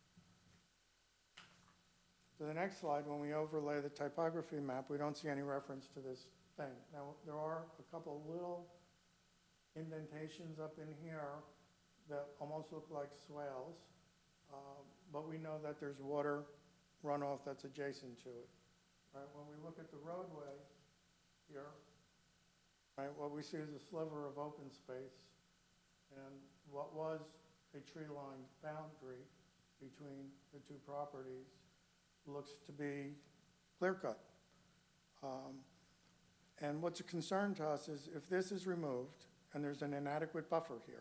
to the next slide, when we overlay the topography map, we don't see any reference to this thing. Now, there are a couple little indentations up in here that almost look like swales, um, but we know that there's water runoff that's adjacent to it. Right? When we look at the roadway here, right, what we see is a sliver of open space and what was a tree-lined boundary between the two properties looks to be clear-cut. Um, And what's a concern to us is if this is removed and there's an inadequate buffer here,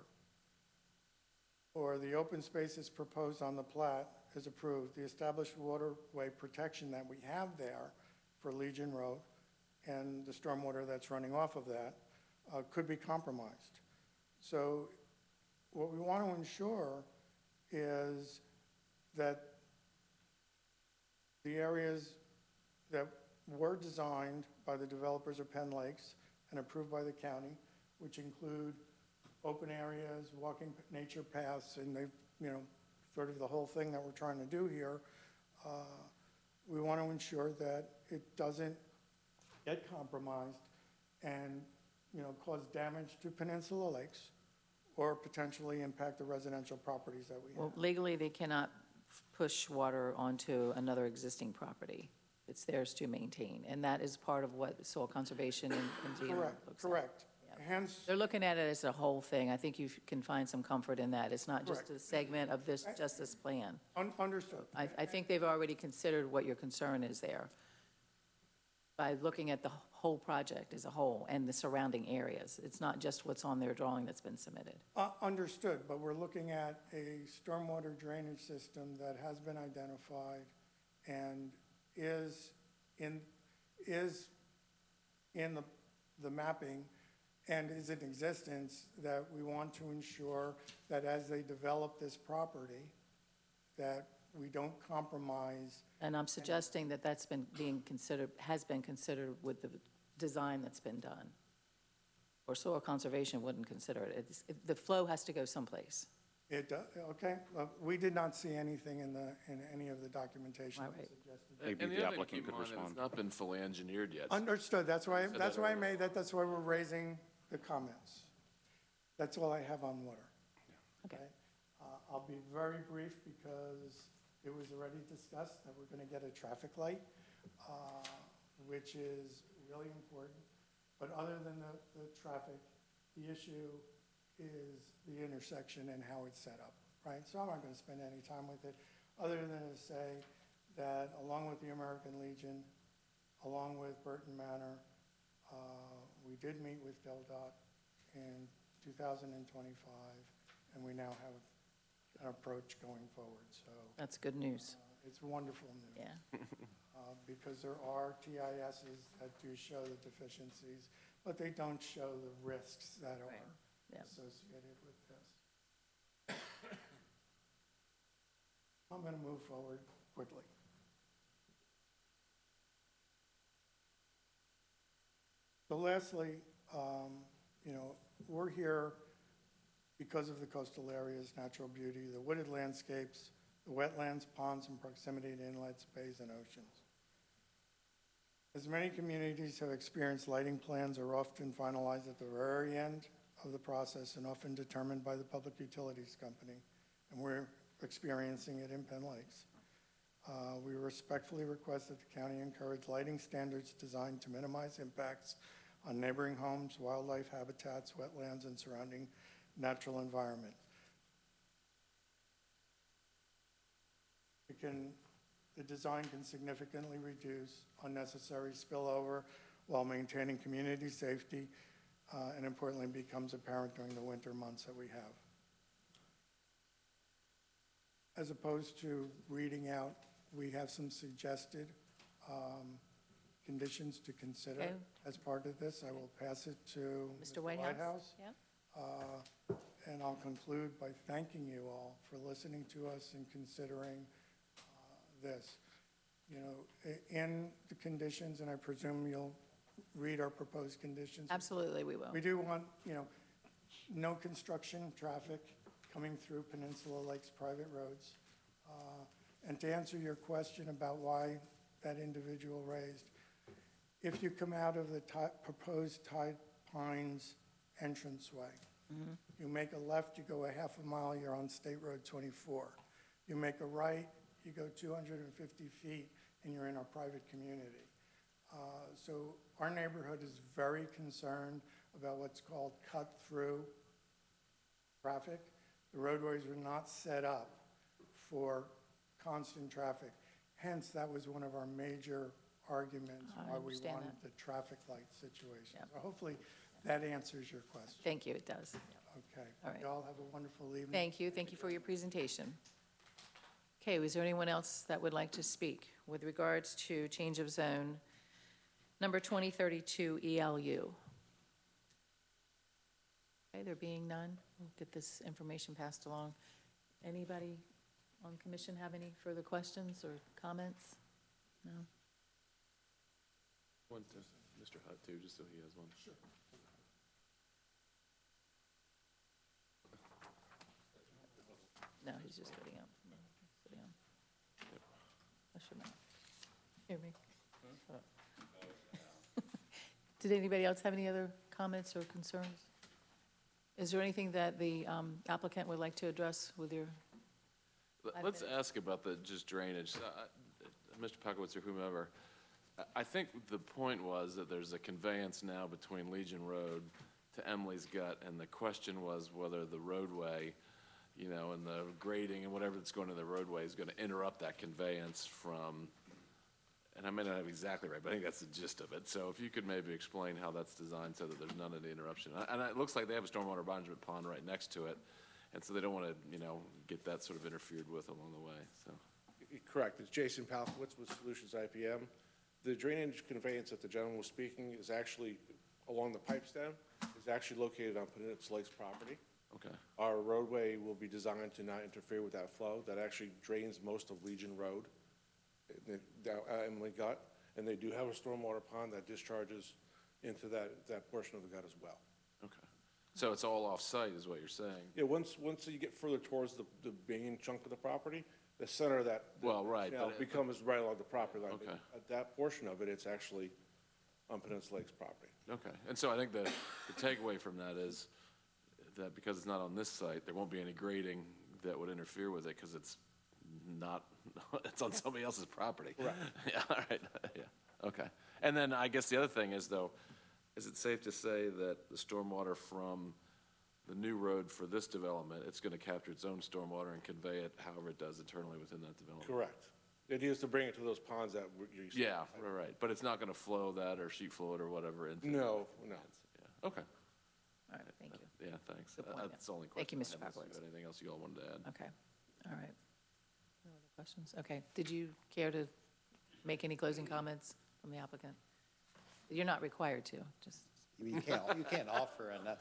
or the open spaces proposed on the plat is approved, the established waterway protection that we have there for Legion Road and the stormwater that's running off of that uh, could be compromised. So what we want to ensure is that the areas that were designed by the developers of Penn Lakes and approved by the county, which include open areas, walking nature paths, and they've, you know, sort of the whole thing that we're trying to do here, uh, we want to ensure that it doesn't get compromised and, you know, cause damage to Peninsula Lakes or potentially impact the residential properties that we have. Well, legally, they cannot f- push water onto another existing property. It's theirs to maintain, and that is part of what soil conservation and and G M O Correct, looks at. correct. Hence, They're looking at it as a whole thing. I think you can find some comfort in that. It's not just Correct. a segment of this, just this plan. un- understood. I, I think they've already considered what your concern is there by looking at the whole project as a whole and the surrounding areas. It's not just what's on their drawing that's been submitted. Uh, Understood, but we're looking at a stormwater drainage system that has been identified and is in, is in the, the mapping and is in existence, that we want to ensure that as they develop this property, that we don't compromise. And I'm suggesting that that's been being considered, has been considered with the design that's been done. Or soil conservation wouldn't consider it. It's, it- the flow has to go someplace. It, does. Okay, well, we did not see anything in the, in any of the documentation All that right. suggested. Maybe And the other thing to applicant keep could in mind that respond. It's not been fully engineered yet. Understood, that's why, Said that's that why I earlier. made that, that's why we're raising the comments. That's all I have on water. Okay. Uh, I'll be very brief because it was already discussed that we're gonna get a traffic light, uh, which is really important. But other than the, the traffic, the issue is the intersection and how it's set up, right? So I'm not gonna spend any time with it, other than to say that along with the American Legion, along with Burton Manor, uh, we did meet with DelDOT in two thousand twenty-five, and we now have an approach going forward, so That's good news. uh, it's wonderful news. Yeah. Uh, Because there are T I Ss that do show the deficiencies, but they don't show the risks that Right. are Yeah. associated with this. I'm going to move forward quickly. So lastly, um, you know, we're here because of the coastal areas, natural beauty, the wooded landscapes, the wetlands, ponds, and proximity to inlets, bays, and oceans. As many communities have experienced, lighting plans are often finalized at the very end of the process and often determined by the Public Utilities Company, and we're experiencing it in Penn Lakes. Uh, We respectfully request that the county encourage lighting standards designed to minimize impacts on neighboring homes, wildlife habitats, wetlands, and surrounding natural environment. It can, the design can significantly reduce unnecessary spillover while maintaining community safety, uh, and importantly, becomes apparent during the winter months that we have. As opposed to reading out, we have some suggested um, conditions to consider Okay. as part of this. I will pass it to Mister Whitehouse? Yeah. Uh, And I'll conclude by thanking you all for listening to us and considering uh, this. You know, i- in the conditions, and I presume you'll read our proposed conditions. Absolutely, we will. We do want, you know, no construction traffic coming through Peninsula Lakes private roads. Uh, And to answer your question about why that individual raised, if you come out of the Ti- proposed Tide Pines entranceway, you make a left, you go a half a mile, you're on State Road twenty-four. You make a right, you go two hundred fifty feet, and you're in our private community. Uh, So our neighborhood is very concerned about what's called cut-through traffic. The roadways are not set up for constant traffic. Hence, that was one of our major arguments I why we understand wanted that. the traffic light situation. Yep. So hopefully, that answers your question. Thank you, it does. Okay. All right. Y'all have a wonderful evening. Thank you, thank you for your presentation. Okay, was there anyone else that would like to speak with regards to change of zone number twenty thirty-two E L U. Okay, there being none, we'll get this information passed along. Anybody on commission have any further questions or comments? No? One to Mister Hutt too, just so he has one. Sure. No, he's just sitting up. Sitting up. I should not. Hear me? Shut up. Did anybody else have any other comments or concerns? Is there anything that the um, applicant would like to address with your, Let- Five Let's minutes. ask about the, just drainage. Uh, uh, Mister Puckowitz or whomever, I- I think the point was that there's a conveyance now between Legion Road to Emily's Gut, and the question was whether the roadway, you know, and the grading and whatever that's going to the roadway is going to interrupt that conveyance from, and I may not have exactly right, but I think that's the gist of it. So if you could maybe explain how that's designed so that there's none of the interruption. And it looks like they have a stormwater management pond right next to it, and so they don't want to, you know, get that sort of interfered with along the way, so. Correct. It's Jason Palkowitz with Solutions I P M. The drainage conveyance that the gentleman was speaking is actually along the pipe stem, is actually located on Peninsula Lakes property. Okay, Our roadway will be designed to not interfere with that flow. That actually drains most of Legion Road, uh, down uh, Emily Gut, and they do have a stormwater pond that discharges into that, that portion of the gut as well. okay. So it's all off-site is what you're saying? Yeah, once, once you get further towards the, the main chunk of the property, the center of that. Well, right, channel but it- becomes right along the property line. But Okay. At that portion of it, it's actually on Peninsula Lakes property. Okay, and so I think the, the takeaway from that is that because it's not on this site, there won't be any grading that would interfere with it, because it's not, it's on somebody else's property. Correct. Yeah, all right, yeah, okay. And then I guess the other thing is, though, is it safe to say that the stormwater from the new road for this development, it's gonna capture its own stormwater and convey it however it does internally within that development? Correct. The idea is to bring it to those ponds that were- you. Yeah, right, right, but it's not gonna flow that or sheet flow it or whatever into? No, no. Yeah, okay, all right, thank you. yeah, thanks. Good point, Uh, yeah. That's the only question. Thank you, I Mister had, unless you Packowitz. had anything else you all wanted to add? Okay, all right. No other questions? Okay, did you care to make any closing comments from the applicant? You're not required to, just, You can't, you can't offer enough.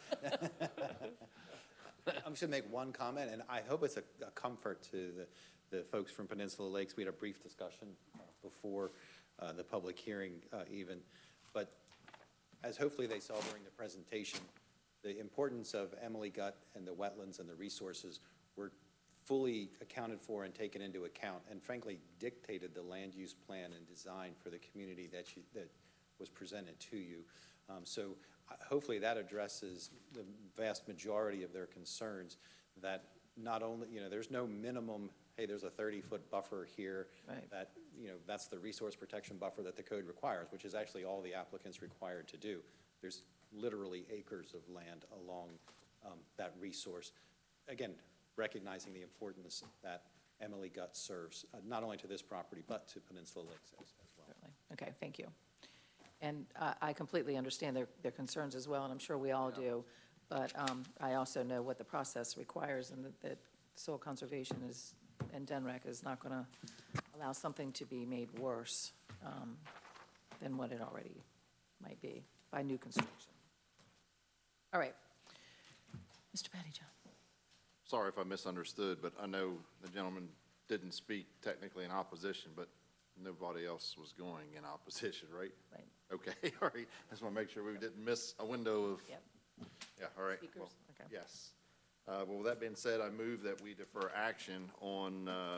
I'm just gonna make one comment, and I hope it's a, a comfort to the, the folks from Peninsula Lakes. We had a brief discussion uh, before uh, the public hearing uh, even, but as hopefully they saw during the presentation, the importance of Emily Gut and the wetlands and the resources were fully accounted for and taken into account, and frankly dictated the land use plan and design for the community that you, that was presented to you. Um, so uh, hopefully that addresses the vast majority of their concerns, that not only, you know, there's no minimum, hey, there's a thirty-foot buffer here. Right. That, you know, that's the resource protection buffer that the code requires, which is actually all the applicant's required to do. There's literally acres of land along um, that resource. Again, recognizing the importance that Emily Gut serves, uh, not only to this property, but to Peninsula Lakes as, as well. certainly. Okay, thank you. And I- I completely understand their, their concerns as well, and I'm sure we all do. But um, I also know what the process requires, and that- that soil conservation is, and D N R E C is not going to allow something to be made worse um, than what it already might be by new construction. All right. Mister Patty John. Sorry if I misunderstood, but I know the gentleman didn't speak technically in opposition, but nobody else was going in opposition, right? Right. Okay, all right. I just want to make sure we didn't miss a window of. Yep. Yeah, all right. Speakers? Well, Okay. Yes. Uh, Well, with that being said, I move that we defer action on uh,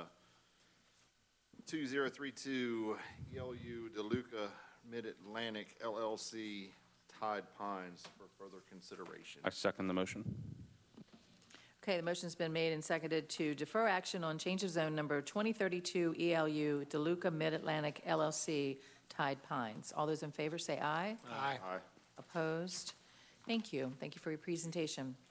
two zero three two E L U DeLuca Mid-Atlantic L L C Tide Pines for further consideration. I second the motion. Okay, the motion's been made and seconded to defer action on change of zone number twenty thirty-two E L U DeLuca Mid-Atlantic L L C Tide Pines. All those in favor say aye. Aye. Aye. Opposed? Thank you. Thank you for your presentation.